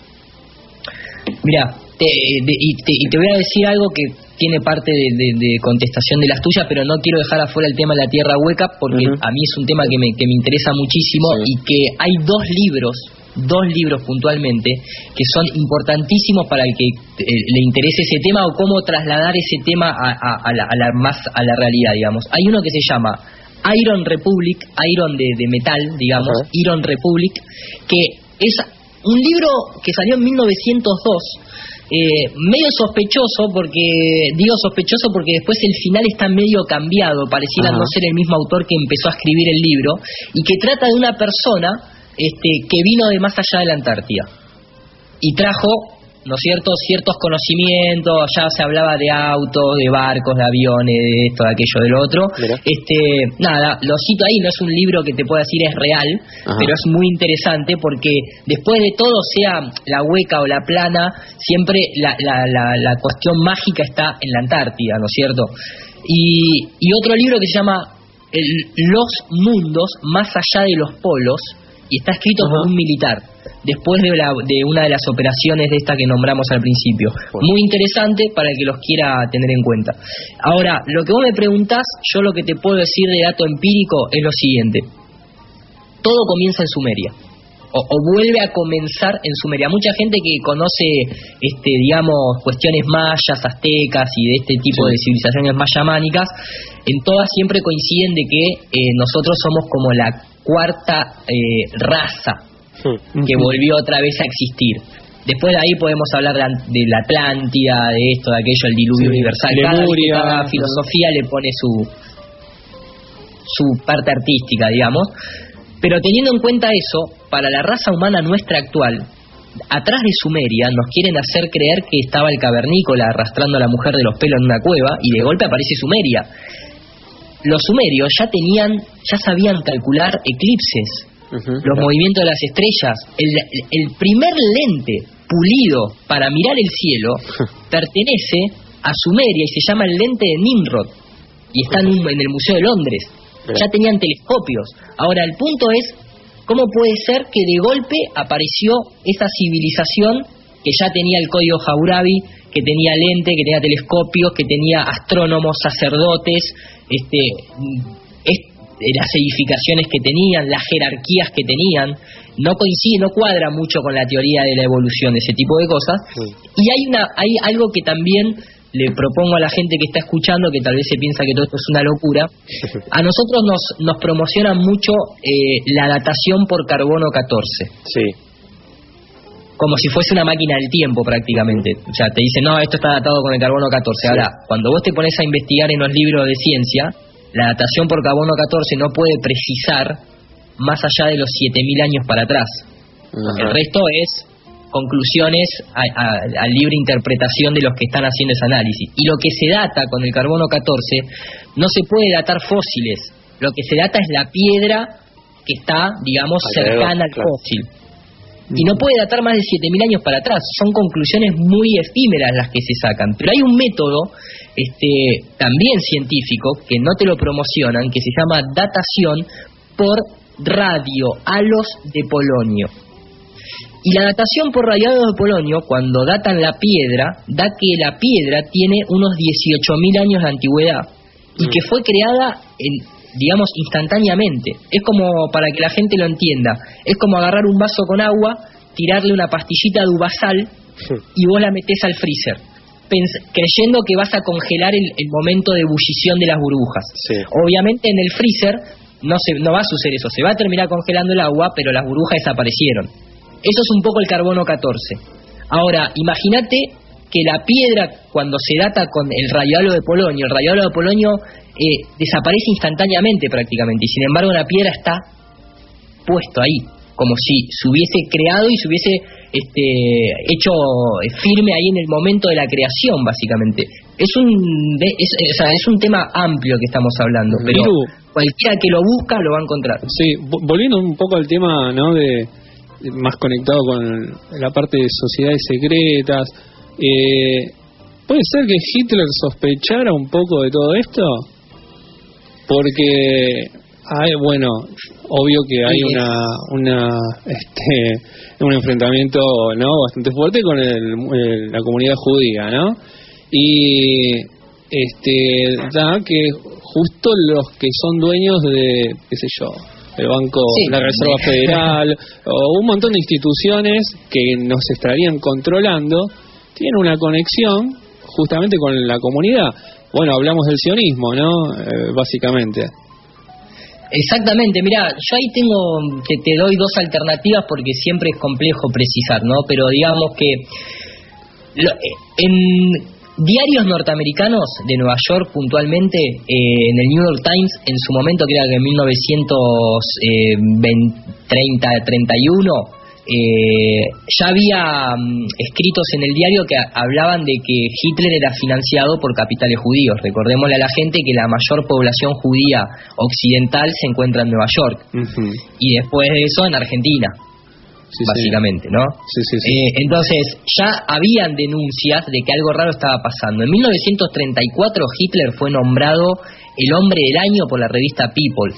Mira, te, de- y, te, y te voy a decir algo que tiene parte de, de- de contestación de las tuyas, pero no quiero dejar afuera el tema de la tierra hueca, porque Ujú. a mí es un tema que me, que me interesa muchísimo, Sí. y que hay dos libros, dos libros puntualmente, que son importantísimos para el que eh, le interese ese tema o cómo trasladar ese tema a, a- a la, a la más a la realidad, digamos. Hay uno que se llama Iron Republic, Iron de, de metal, digamos, Ajá. Iron Republic, que es un libro que salió en mil novecientos dos, eh, medio sospechoso, porque digo sospechoso porque después el final está medio cambiado, pareciera Ajá. no ser el mismo autor que empezó a escribir el libro, y que trata de una persona este, que vino de más allá de la Antártida y trajo, ¿no es cierto?, ciertos conocimientos. Ya se hablaba de autos, de barcos, de aviones, de esto, de aquello, de lo otro. Mira. Este, nada, lo cito ahí, no es un libro que te pueda decir es real, Ajá. pero es muy interesante porque después de todo, sea la hueca o la plana, siempre la, la, la, la cuestión mágica está en la Antártida, ¿no es cierto? Y, y otro libro que se llama el- Los mundos más allá de los polos, y está escrito por un militar después de, la, de una de las operaciones de esta que nombramos al principio. Muy interesante para el que los quiera tener en cuenta. Ahora, lo que vos me preguntás, yo lo que te puedo decir de dato empírico es lo siguiente: todo comienza en Sumeria, o, o vuelve a comenzar en Sumeria. Mucha gente que conoce, este, digamos, cuestiones mayas, aztecas y de este tipo Sí. de civilizaciones más chamánicas, en todas siempre coinciden de que eh, nosotros somos como la cuarta eh, raza que volvió otra vez a existir. Después de ahí podemos hablar de, la- de la Atlántida, de esto, de aquello, el diluvio Sí, universal. Cada, Lemuria. cada filosofía le pone su su parte artística, digamos. Pero teniendo en cuenta eso, para la raza humana nuestra actual, atrás de Sumeria nos quieren hacer creer que estaba el cavernícola arrastrando a la mujer de los pelos en una cueva y de golpe aparece Sumeria. Los sumerios ya tenían, ya sabían calcular eclipses, Ujú. los movimientos de las estrellas. El, el primer lente pulido para mirar el cielo pertenece a Sumeria y se llama el lente de Nimrod, y está en, un- en el Museo de Londres. Ya tenían telescopios. Ahora, el punto es, ¿cómo puede ser que de golpe apareció esa civilización que ya tenía el código Hammurabi, que tenía lente, que tenía telescopios, que tenía astrónomos, sacerdotes, este, es- eh, las edificaciones que tenían, las jerarquías que tenían? No coincide, no cuadra mucho con la teoría de la evolución, ese tipo de cosas. Y hay una, hay algo que también le propongo a la gente que está escuchando, que tal vez se piensa que todo esto es una locura. A nosotros nos, nos promocionan mucho eh, la datación por carbono catorce, Sí. como si fuese una máquina del tiempo prácticamente. O sea, te dicen, no, esto está datado con el carbono catorce. Ahora, cuando vos te pones a investigar en los libros de ciencia, la datación por carbono catorce no puede precisar más allá de los siete mil años para atrás. Ajá. El resto es conclusiones a, a, a libre interpretación de los que están haciendo ese análisis. Y lo que se data con el carbono catorce no se puede datar fósiles, lo que se data es la piedra que está, digamos, cercana al fósil. Y no puede datar más de siete mil años para atrás. Son conclusiones muy efímeras las que se sacan. Pero hay un método este, también científico, que no te lo promocionan, que se llama datación por radiohalos de polonio. Y la datación por radiohalos de polonio, cuando datan la piedra, da que la piedra tiene unos dieciocho mil años de antigüedad y que fue creada en, digamos, instantáneamente. Es como, para que la gente lo entienda, es como agarrar un vaso con agua, tirarle una pastillita de uvasal y vos la metés al freezer, pens- creyendo que vas a congelar el, el momento de ebullición de las burbujas. Sí. Obviamente en el freezer no, se, no va a suceder eso, se va a terminar congelando el agua, pero las burbujas desaparecieron. Eso es un poco el carbono catorce. Ahora, imagínate que la piedra, cuando se data con el radiohalo de polonio, el radiohalo de polonio eh, desaparece instantáneamente prácticamente, y sin embargo la piedra está puesto ahí, como si se hubiese creado y se hubiese este, hecho firme ahí en el momento de la creación, básicamente. Es un, de, es, o sea, es un tema amplio que estamos hablando, pero Miru, cualquiera que lo busca lo va a encontrar. Sí, volviendo un poco al tema, ¿no?, de más conectado con la parte de sociedades secretas, eh, ¿puede ser que Hitler sospechara un poco de todo esto? Porque hay, bueno, obvio que hay una una este un enfrentamiento, ¿no?, bastante fuerte con el, el, la comunidad judía, ¿no? Y este da que justo los que son dueños de, qué sé yo, el Banco, sí, la Reserva Federal, o un montón de instituciones que nos estarían controlando, tienen una conexión justamente con la comunidad. Bueno, hablamos del sionismo, ¿no? Eh, básicamente. Exactamente, mira, yo ahí tengo, te, te doy dos alternativas porque siempre es complejo precisar, ¿no? Pero digamos que lo, en diarios norteamericanos de Nueva York puntualmente, eh, en el New York Times en su momento, que era en mil novecientos treinta, treinta y uno, eh, ya había um, escritos en el diario que a, hablaban de que Hitler era financiado por capitales judíos. Recordémosle a la gente que la mayor población judía occidental se encuentra en Nueva York, uh-huh, y después de eso en Argentina. Sí, básicamente, sí, ¿no? Sí, sí, sí. Eh, entonces, ya habían denuncias de que algo raro estaba pasando. En mil novecientos treinta y cuatro Hitler fue nombrado el hombre del año por la revista People,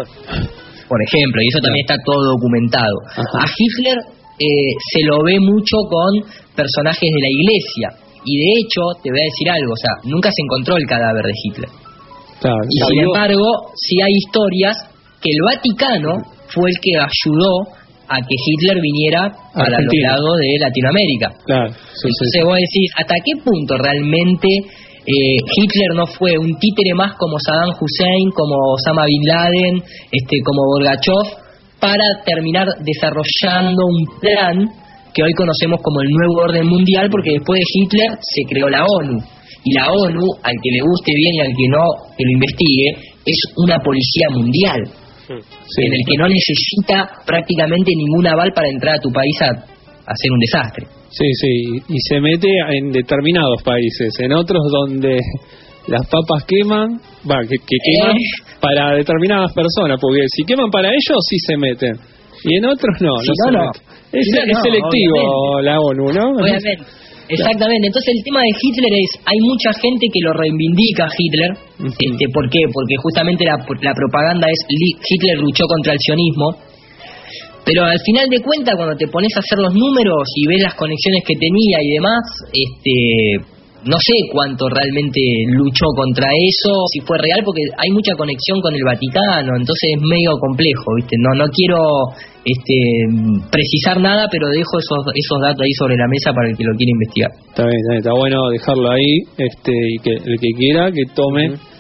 por ejemplo, y eso también está todo documentado. Ajá. A Hitler eh, se lo ve mucho con personajes de la iglesia, y de hecho, te voy a decir algo, o sea, nunca se encontró el cadáver de Hitler. Claro, y sin yo... embargo, sí hay historias que el Vaticano fue el que ayudó a que Hitler viniera para los lados de Latinoamérica. Claro, sí, entonces sí, vos decís, ¿hasta qué punto realmente eh, Hitler no fue un títere más como Saddam Hussein, como Osama Bin Laden, este, como Gorbachev, para terminar desarrollando un plan que hoy conocemos como el nuevo orden mundial? Porque después de Hitler se creó la ONU, y la ONU, al que le guste bien y al que no, que lo investigue, es una policía mundial. Sí, en el que no necesita prácticamente ningún aval para entrar a tu país a, a hacer un desastre. Sí, sí, y se mete en determinados países, en otros donde las papas queman, va, que, que queman eh. para determinadas personas, porque si queman para ellos sí se meten, y en otros no, si no, no, se no. meten. Es, si no, es no, selectivo obviamente. La ONU, ¿no? Obviamente. Exactamente, entonces el tema de Hitler es, hay mucha gente que lo reivindica a Hitler, uh-huh. este, ¿por qué? Porque justamente la, la propaganda es Hitler luchó contra el sionismo, pero al final de cuentas cuando te pones a hacer los números y ves las conexiones que tenía y demás, este, no sé cuánto realmente luchó contra eso, si fue real, porque hay mucha conexión con el Vaticano, entonces es medio complejo, ¿viste? No, no quiero este precisar nada, pero dejo esos esos datos ahí sobre la mesa para el que lo quiera investigar. Está bien, está, bien, está bueno dejarlo ahí, este y que el que quiera que tome uh-huh.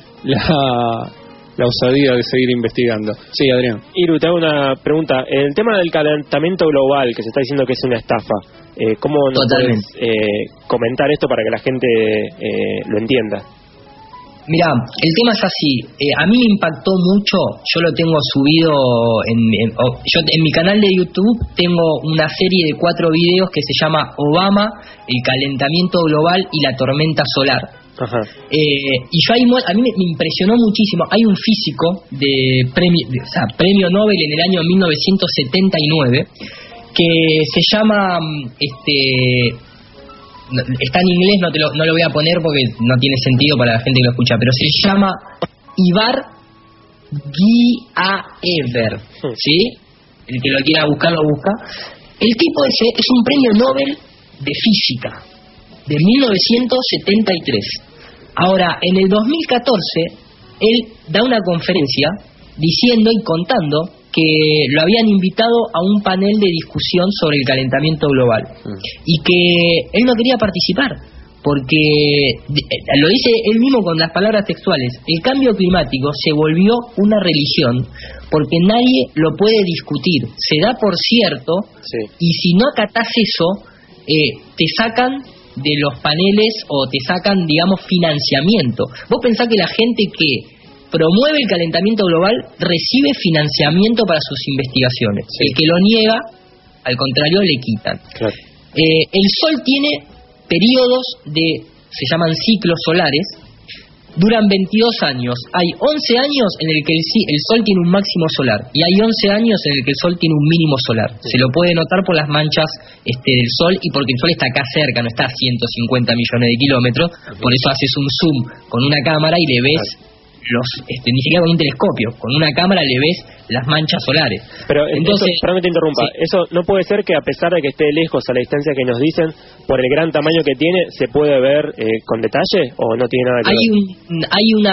la la osadía de seguir investigando. Sí, Adrián. Iru, te hago una pregunta. El tema del calentamiento global, que se está diciendo que es una estafa, eh, ¿cómo nos puedes eh, comentar esto para que la gente eh, lo entienda? Mirá, el tema es así. Eh, a mí me impactó mucho. Yo lo tengo subido en, en oh, yo en mi canal de YouTube tengo una serie de cuatro videos que se llama Obama, el calentamiento global y la tormenta solar. Ajá. Eh, y yo ahí a mí me, me impresionó muchísimo. Hay un físico de premio, de, o sea, premio Nobel en el año mil novecientos setenta y nueve que se llama este está en inglés, no, te lo, no lo voy a poner porque no tiene sentido para la gente que lo escucha, pero se llama Ivar Giaever, ¿sí? El que lo quiera buscar lo busca. El tipo ese es un premio Nobel de física de mil novecientos setenta y tres. Ahora, en el dos mil catorce él da una conferencia diciendo y contando que lo habían invitado a un panel de discusión sobre el calentamiento global mm. y que él no quería participar porque, lo dice él mismo con las palabras textuales, el cambio climático se volvió una religión porque nadie lo puede discutir, se da por cierto, sí. Y si no acatás eso, eh, te sacan de los paneles o te sacan, digamos, financiamiento. Vos pensás que la gente que promueve el calentamiento global recibe financiamiento para sus investigaciones. Sí. El que lo niega, al contrario, le quitan. Claro. Eh, el Sol tiene periodos de, se llaman ciclos solares, duran veintidós años. Hay once años en el que el, el Sol tiene un máximo solar y hay once años en el que el Sol tiene un mínimo solar. Sí. Se lo puede notar por las manchas este, del Sol y porque el Sol está acá cerca, no está a ciento cincuenta millones de kilómetros. Uh-huh. Por eso haces un zoom con una cámara y le ves... Claro. Los, este, ni siquiera con un telescopio, con una cámara le ves las manchas solares. Pero entonces, perdón que te interrumpa, sí. Eso no puede ser que a pesar de que esté lejos a la distancia que nos dicen, por el gran tamaño que tiene, ¿se puede ver eh, con detalle o no tiene nada que hay ver? Un, hay una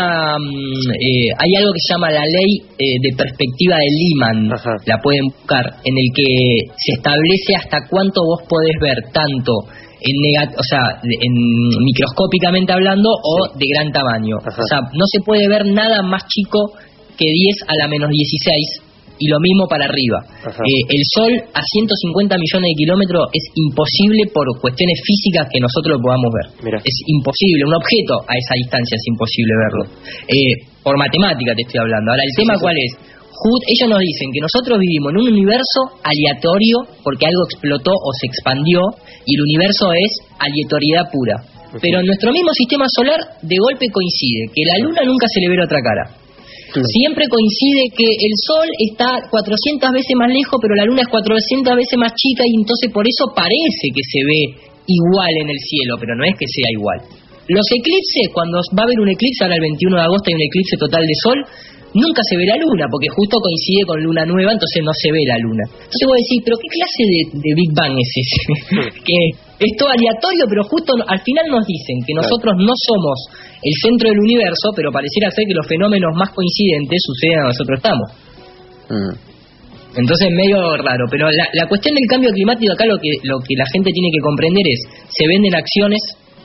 eh, hay algo que se llama la ley eh, de perspectiva de Lyman. Ajá. La pueden buscar, en el que se establece hasta cuánto vos podés ver tanto en negat- o sea, en microscópicamente hablando o sí. De gran tamaño. Ajá. O sea, no se puede ver nada más chico que diez a la menos dieciséis y lo mismo para arriba. Eh, el Sol a ciento cincuenta millones de kilómetros es imposible por cuestiones físicas que nosotros lo podamos ver. Mirá. Es imposible, un objeto a esa distancia es imposible verlo. Eh, por matemática te estoy hablando. Ahora, el sí, tema sí, cuál sí. es. Hood, ellos nos dicen que nosotros vivimos en un universo aleatorio porque algo explotó o se expandió y el universo es aleatoriedad pura. Uh-huh. Pero en nuestro mismo sistema solar de golpe coincide que la Luna nunca se le ve la otra cara. Uh-huh. Siempre coincide que el Sol está cuatrocientas veces más lejos, pero la Luna es cuatrocientas veces más chica y entonces por eso parece que se ve igual en el cielo, pero no es que sea igual. Los eclipses, cuando va a haber un eclipse, ahora el veintiuno de agosto hay un eclipse total de Sol, nunca se ve la luna, porque justo coincide con luna nueva, entonces no se ve la luna. Entonces vos decís, ¿pero qué clase de, de Big Bang es ese? Que es todo aleatorio, pero justo al final nos dicen que nosotros no somos el centro del universo, pero pareciera ser que los fenómenos más coincidentes suceden a nosotros estamos. Mm. Entonces medio raro, pero la, la cuestión del cambio climático acá lo que, lo que la gente tiene que comprender es, se venden acciones,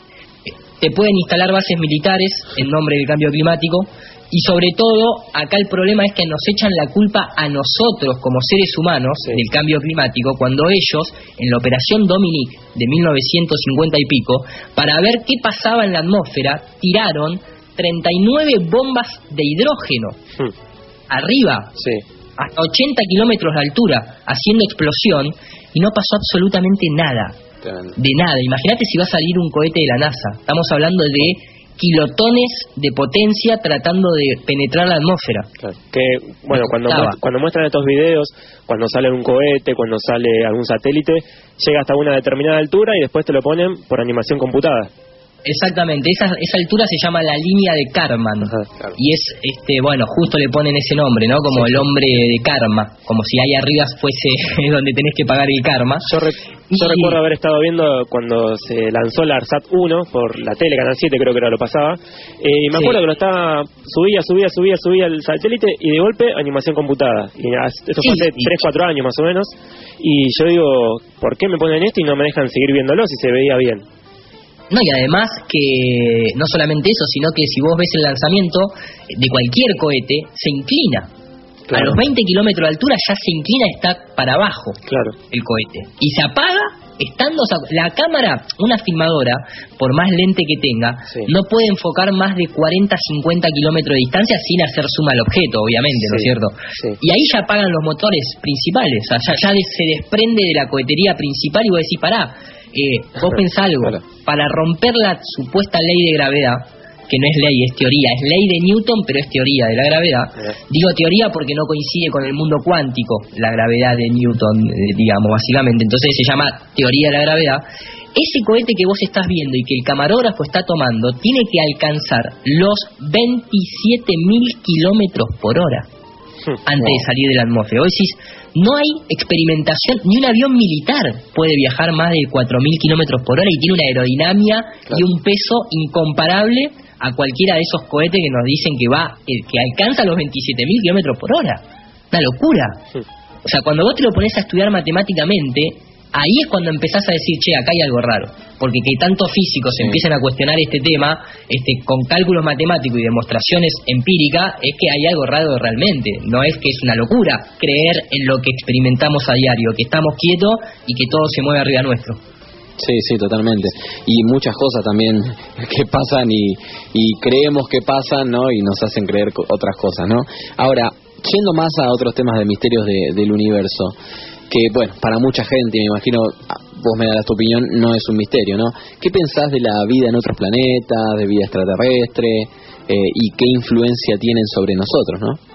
te pueden instalar bases militares en nombre del cambio climático, y sobre todo, acá el problema es que nos echan la culpa a nosotros como seres humanos sí. del cambio climático, cuando ellos, en la operación Dominic de mil novecientos cincuenta y pico, para ver qué pasaba en la atmósfera, tiraron treinta y nueve bombas de hidrógeno hmm. arriba, sí. hasta ochenta kilómetros de altura, haciendo explosión, y no pasó absolutamente nada, de nada. Imagínate si va a salir un cohete de la NASA, estamos hablando de kilotones de potencia tratando de penetrar la atmósfera. Claro. Que bueno, cuando muest- cuando muestran estos videos, cuando sale un cohete, cuando sale algún satélite, llega hasta una determinada altura y después te lo ponen por animación computada. Exactamente, esa esa altura se llama la línea de Kármán. Ajá, claro. Y es, este bueno, justo le ponen ese nombre, ¿no? Como sí, el hombre de karma, como si ahí arriba fuese donde tenés que pagar el karma. Yo, re- y... yo recuerdo haber estado viendo cuando se lanzó la ARSAT uno por la tele, Canal siete creo que era lo pasaba, eh, y me acuerdo sí. que lo estaba, subía, subía, subía, subía el satélite y de golpe animación computada. Y esto fue sí, hace sí. tres, cuatro años más o menos, y yo digo, ¿por qué me ponen esto y no me dejan seguir viéndolo si se veía bien? No, y además que no solamente eso, sino que si vos ves el lanzamiento de cualquier cohete, se inclina. Claro. A los veinte kilómetros de altura ya se inclina, está para abajo claro. el cohete. Y se apaga estando... O sea, la cámara, una filmadora, por más lente que tenga, sí. no puede enfocar más de cuarenta a cincuenta kilómetros de distancia sin hacer zoom al objeto, obviamente, sí. ¿no es cierto? Sí. Y ahí ya apagan los motores principales. O sea, ya, ya de, se desprende de la cohetería principal y vos decís, pará, eh, vos pensás algo. Claro. Para romper la supuesta ley de gravedad, que no es ley, es teoría, es ley de Newton, pero es teoría de la gravedad. Yeah. Digo teoría porque no coincide con el mundo cuántico, la gravedad de Newton, eh, digamos, básicamente. Entonces se llama teoría de la gravedad. Ese cohete que vos estás viendo y que el camarógrafo está tomando tiene que alcanzar los veintisiete mil kilómetros por hora antes wow. de salir de la atmósfera. Vos decís, no hay experimentación, ni un avión militar puede viajar más de cuatro mil kilómetros por hora y tiene una aerodinámica claro. y un peso incomparable a cualquiera de esos cohetes que nos dicen que va, que, que alcanza los veintisiete mil kilómetros por hora. Una locura. Sí. O sea, cuando vos te lo pones a estudiar matemáticamente, ahí es cuando empezás a decir, che, acá hay algo raro. Porque que tantos físicos sí. empiecen a cuestionar este tema, este, con cálculos matemáticos y demostraciones empíricas, es que hay algo raro realmente. No es que es una locura creer en lo que experimentamos a diario, que estamos quietos y que todo se mueve arriba nuestro. Sí, sí, totalmente. Y muchas cosas también que pasan y, y creemos que pasan, ¿no? Y nos hacen creer otras cosas, ¿no? Ahora, yendo más a otros temas de misterios de, del universo, que, bueno, para mucha gente, me imagino, vos me darás tu opinión, no es un misterio, ¿no? ¿Qué pensás de la vida en otros planetas, de vida extraterrestre, eh, y qué influencia tienen sobre nosotros, ¿no?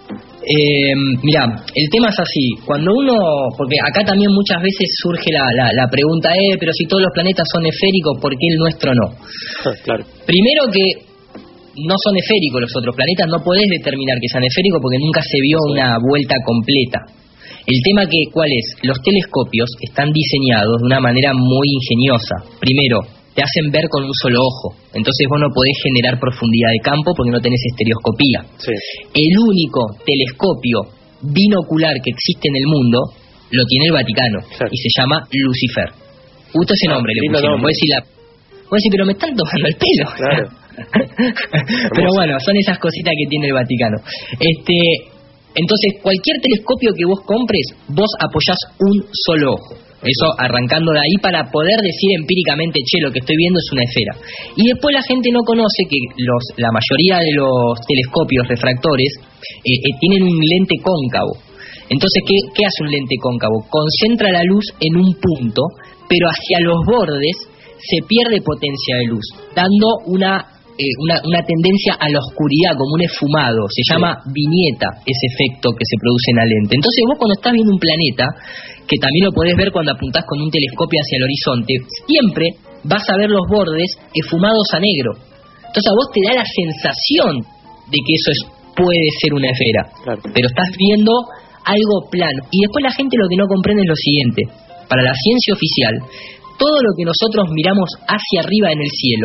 Eh, mira, el tema es así. Cuando uno, porque acá también muchas veces surge la, la, la pregunta, eh, pero si todos los planetas son esféricos, ¿por qué el nuestro no? Claro. Primero que no son esféricos los otros planetas, no podés determinar que sean esféricos porque nunca se vio una vuelta completa. El tema que, ¿cuál es? Los telescopios están diseñados de una manera muy ingeniosa. Primero, te hacen ver con un solo ojo. Entonces vos no podés generar profundidad de campo porque no tenés estereoscopía. Sí. El único telescopio binocular que existe en el mundo lo tiene el Vaticano. Sí. Y se llama Lucifer. Justo ese nombre ah, le pusieron. Nombre. Vos decís, la... vos decís, pero me están tomando el pelo. Claro. Pero bueno, son esas cositas que tiene el Vaticano. Este, entonces, cualquier telescopio que vos compres, vos apoyás un solo ojo. Eso arrancando de ahí para poder decir empíricamente, che, lo que estoy viendo es una esfera. Y después la gente no conoce que los, la mayoría de los telescopios refractores eh, eh, tienen un lente cóncavo. Entonces, ¿qué, ¿qué hace un lente cóncavo? Concentra la luz en un punto, pero hacia los bordes se pierde potencia de luz, dando una, eh, una, una tendencia a la oscuridad, como un esfumado. Se llama viñeta, ese efecto que se produce en la lente. Entonces vos cuando estás viendo un planeta, que también lo podés ver cuando apuntás con un telescopio hacia el horizonte, siempre vas a ver los bordes esfumados a negro. Entonces a vos te da la sensación de que eso es, puede ser una esfera, claro. Pero estás viendo algo plano. Y después la gente lo que no comprende es lo siguiente: para la ciencia oficial, todo lo que nosotros miramos hacia arriba en el cielo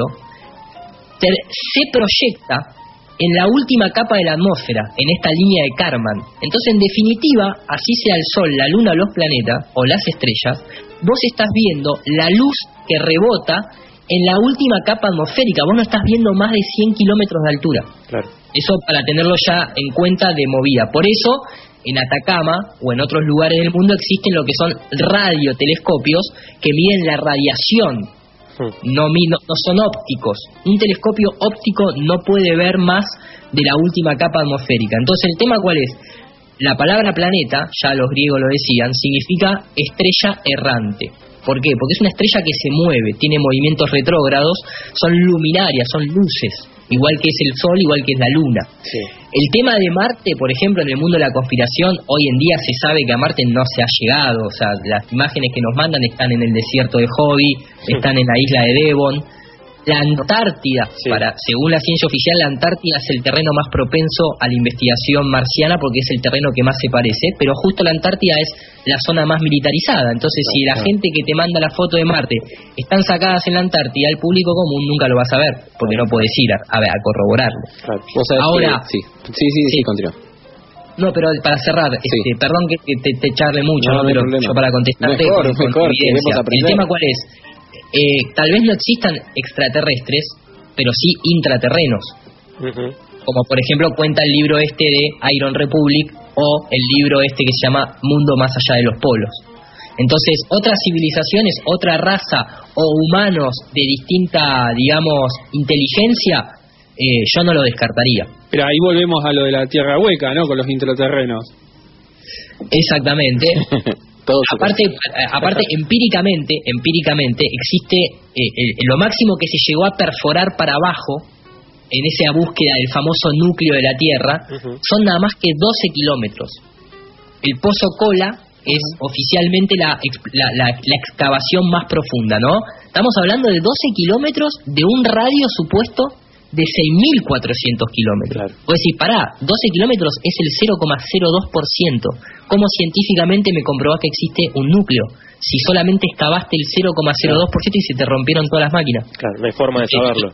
te, se proyecta en la última capa de la atmósfera, en esta línea de Kármán. Entonces, en definitiva, así sea el Sol, la Luna o los planetas, o las estrellas, vos estás viendo la luz que rebota en la última capa atmosférica. Vos no estás viendo más de cien kilómetros de altura. Claro. Eso para tenerlo ya en cuenta de movida. Por eso, en Atacama o en otros lugares del mundo existen lo que son radiotelescopios que miden la radiación. No, no, no son ópticos. Un telescopio óptico no puede ver más de la última capa atmosférica. Entonces, ¿el tema cuál es? La palabra planeta, ya los griegos lo decían, significa estrella errante. ¿Por qué? Porque es una estrella que se mueve, tiene movimientos retrógrados, son luminarias, son luces, igual que es el Sol, igual que es la Luna. Sí. El tema de Marte, por ejemplo, en el mundo de la conspiración, hoy en día se sabe que a Marte no se ha llegado. O sea, las imágenes que nos mandan están en el desierto de Hobby, sí. Están en la isla de Devon. La Antártida, sí. para, según la ciencia oficial, la Antártida es el terreno más propenso a la investigación marciana porque es el terreno que más se parece, pero justo la Antártida es la zona más militarizada. Entonces, sí, si la sí. gente que te manda la foto de Marte están sacadas en la Antártida, el público común nunca lo va a saber, porque no podés ir a, a, ver, a corroborarlo. Claro. Ahora, que, sí. Sí, sí, sí, sí, continúa. No, pero para cerrar, sí. este, perdón que te, te charle mucho, no, ¿no? Pero problema. yo para contestarte mejor, con, mejor, con evidencia. El tema cuál es. Eh, tal vez no existan extraterrestres, pero sí intraterrenos. Uh-huh. Como por ejemplo cuenta el libro este de Iron Republic, o el libro este que se llama Mundo más allá de los polos. Entonces, otras civilizaciones, otra raza o humanos de distinta, digamos, inteligencia, eh, yo no lo descartaría. Pero ahí volvemos a lo de la tierra hueca, ¿no? Con los intraterrenos. Exactamente. Todo aparte, aparte empíricamente, empíricamente existe eh, el, lo máximo que se llegó a perforar para abajo en esa búsqueda del famoso núcleo de la Tierra, uh-huh. son nada más que doce kilómetros. El Pozo Kola es uh-huh. oficialmente la, la, la, la excavación más profunda, ¿no? Estamos hablando de doce kilómetros de un radio supuesto de seis mil cuatrocientos kilómetros. Claro. Vos decís, pará, doce kilómetros es el cero coma cero dos por ciento. ¿Cómo científicamente me comprobás que existe un núcleo? Si solamente excavaste el cero coma cero dos por ciento y se te rompieron todas las máquinas. Claro, no hay forma de saberlo.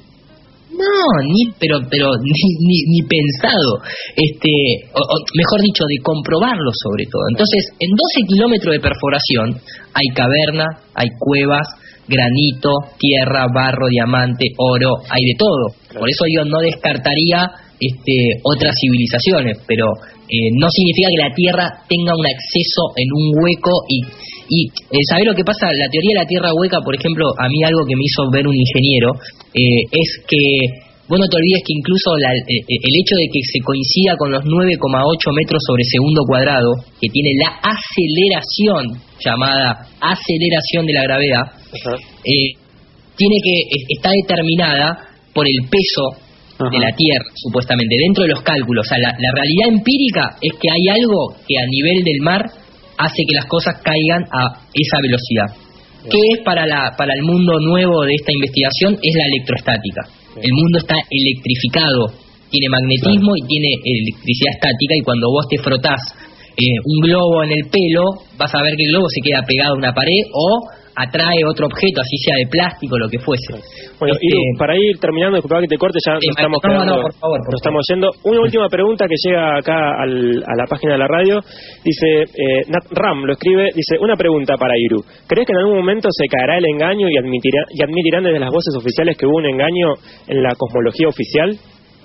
No, ni pero pero ni ni, ni pensado, este, o, o, mejor dicho, de comprobarlo sobre todo. Entonces, en doce kilómetros de perforación hay caverna, hay cuevas, granito, tierra, barro, diamante, oro, hay de todo. Por eso yo no descartaría este otras civilizaciones, pero eh, no significa que la Tierra tenga un acceso en un hueco y y eh, ¿sabés lo que pasa? La teoría de la Tierra hueca, por ejemplo, a mí algo que me hizo ver un ingeniero eh, es que vos no te olvides que incluso la, eh, el hecho de que se coincida con los nueve coma ocho metros sobre segundo cuadrado, que tiene la aceleración llamada aceleración de la gravedad, uh-huh. eh, tiene que está determinada por el peso uh-huh. de la Tierra, supuestamente, dentro de los cálculos. O sea, la, la realidad empírica es que hay algo que a nivel del mar hace que las cosas caigan a esa velocidad. Bien. ¿Qué es para la para el mundo nuevo de esta investigación? Es la electroestática. Bien. El mundo está electrificado, tiene magnetismo, claro, y tiene electricidad estática, y cuando vos te frotás eh, un globo en el pelo, vas a ver que el globo se queda pegado a una pared o atrae otro objeto, así sea de plástico, lo que fuese. Bueno, este... Iru, para ir terminando, disculpa que te corte, ya sí, nos estamos no, quedando, no, por favor, por nos estamos yendo. Una última pregunta que llega acá al, a la página de la radio, dice, eh, Nat Ram lo escribe, dice, una pregunta para Iru, ¿crees que en algún momento se caerá el engaño y, admitirá, y admitirán desde las voces oficiales que hubo un engaño en la cosmología oficial?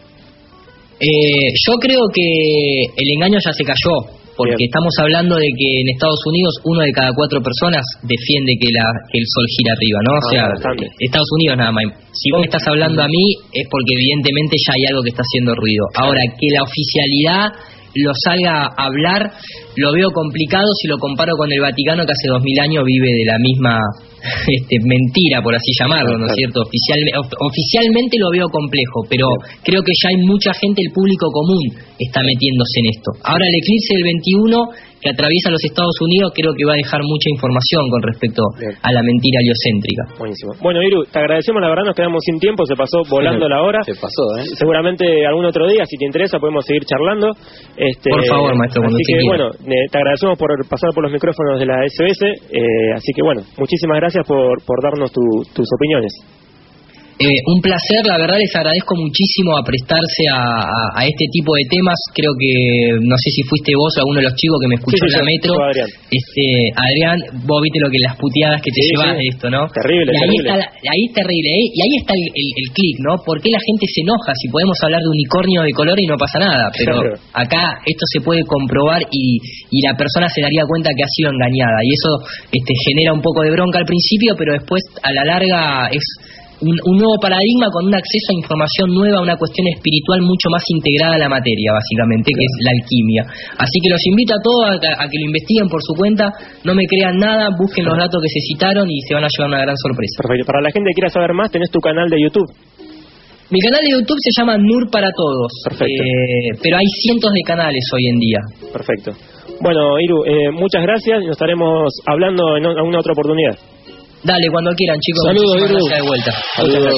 Eh, yo creo que el engaño ya se cayó, porque bien, estamos hablando de que en Estados Unidos uno de cada cuatro personas defiende que, la, que el sol gira arriba, ¿no? O sea, bastante. Estados Unidos nada más. Si vos me estás hablando a mí es porque evidentemente ya hay algo que está haciendo ruido. Ahora, que la oficialidad lo salga a hablar, lo veo complicado si lo comparo con el Vaticano, que hace dos mil años vive de la misma este, mentira, por así llamarlo, ¿no es cierto? Oficial, oficialmente lo veo complejo, pero creo que ya hay mucha gente, el público común está metiéndose en esto. Ahora el eclipse del veintiuno que atraviesa los Estados Unidos creo que va a dejar mucha información con respecto bien, a la mentira heliocéntrica. Buenísimo. Bueno, Iru, te agradecemos, la verdad nos quedamos sin tiempo, se pasó volando la hora. Se pasó, ¿eh? Seguramente algún otro día, si te interesa, podemos seguir charlando. Este, por favor, maestro, cuando así te que, quiera. bueno, eh, te agradecemos por pasar por los micrófonos de la S O S, eh, así que, bueno, muchísimas gracias por, por darnos tu, tus opiniones. Eh, un placer, la verdad les agradezco muchísimo a prestarse a, a, a este tipo de temas. Creo que, no sé si fuiste vos o alguno de los chicos que me escuchó sí, sí, en la metro. Adrián. Este, Adrián, vos viste lo que las puteadas que te sí, llevas sí, de esto, ¿no? Terrible, y ahí terrible. Está la, ahí es terrible, ¿eh? Y ahí está el, el, el clic, ¿no? ¿Por qué la gente se enoja si podemos hablar de unicornio de color y no pasa nada? Pero claro, acá esto se puede comprobar y, y la persona se daría cuenta que ha sido engañada. Y eso este, genera un poco de bronca al principio, pero después a la larga es Un, un nuevo paradigma con un acceso a información nueva, una cuestión espiritual mucho más integrada a la materia, básicamente, que es la alquimia. Así que los invito a todos a, a que lo investiguen por su cuenta, no me crean nada, busquen los datos que se citaron y se van a llevar una gran sorpresa. Perfecto. Para la gente que quiera saber más, tenés tu canal de YouTube. Mi canal de YouTube se llama Nur para Todos. Perfecto. Eh, pero hay cientos de canales hoy en día. Perfecto. Bueno, Iru, eh, muchas gracias y nos estaremos hablando en alguna otra oportunidad. Dale, cuando quieran, chicos. Saludos, Iru. De vuelta. Saludos.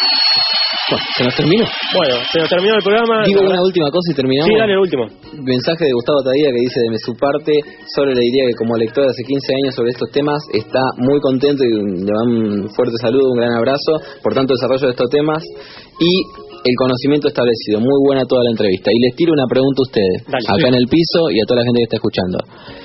Bueno, ¿se nos terminó? Bueno, se nos terminó el programa. Digo una última cosa y terminamos. Sí, dale el último. Mensaje de Gustavo Tadía que dice, de su parte, solo le diría que como lector de hace quince años sobre estos temas, está muy contento y le da un fuerte saludo, un gran abrazo por tanto desarrollo de estos temas y el conocimiento establecido. Muy buena toda la entrevista. Y les tiro una pregunta a ustedes, dale, acá sí, en el piso y a toda la gente que está escuchando.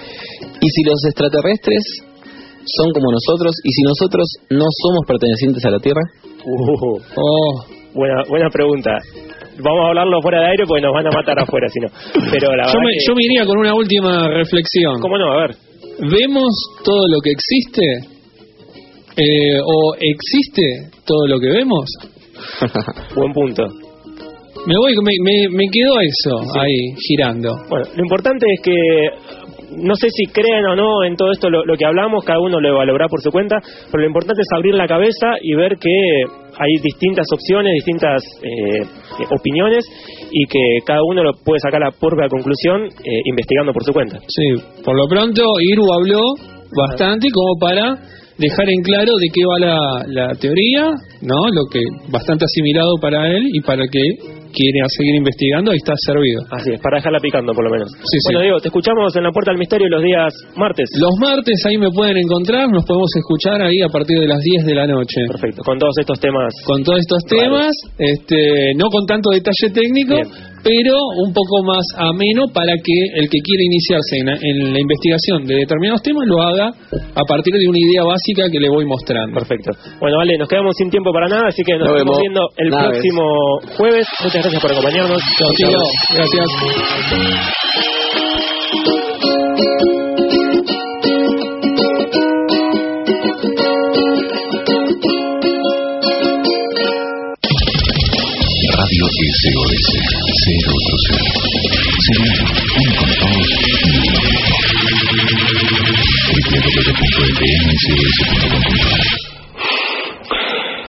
¿Y si los extraterrestres son como nosotros, y si nosotros no somos pertenecientes a la Tierra? Uh, oh, buena, buena pregunta. vamos a hablarlo fuera de aire porque nos van a matar afuera, si no. Pero la yo, me, que... yo me iría con una última reflexión. ¿Cómo no? A ver. ¿Vemos todo lo que existe? Eh, ¿O existe todo lo que vemos? Buen punto. Me voy, me, me, me quedó eso sí. ahí, girando. Bueno, lo importante es que, no sé si creen o no en todo esto lo, lo que hablamos, cada uno lo evaluará por su cuenta, pero lo importante es abrir la cabeza y ver que hay distintas opciones, distintas eh, opiniones, y que cada uno lo puede sacar a propia conclusión eh, investigando por su cuenta. Sí, por lo pronto Iru habló bastante como para dejar en claro de qué va la, la teoría, ¿no? Lo que bastante asimilado para él, y para que quiere seguir investigando, ahí está servido. Así es, para dejarla picando por lo menos. Sí, bueno, sí. Diego, te escuchamos en La Puerta del Misterio los días martes. Los martes ahí me pueden encontrar, nos podemos escuchar ahí a partir de las diez de la noche. Perfecto, con todos estos temas. Con todos estos temas, este, no con tanto detalle técnico, bien, pero un poco más ameno para que el que quiere iniciarse en, en la investigación de determinados temas lo haga a partir de una idea básica que le voy mostrando. Perfecto. Bueno, vale, nos quedamos sin tiempo para nada, así que nos, nos vemos viendo el Naves. próximo jueves. Muchas gracias por acompañarnos. Chao, chicos. Gracias. Radio S O S cero ocho cero. Señal, un control y w w w punto f m s o s punto com punto a r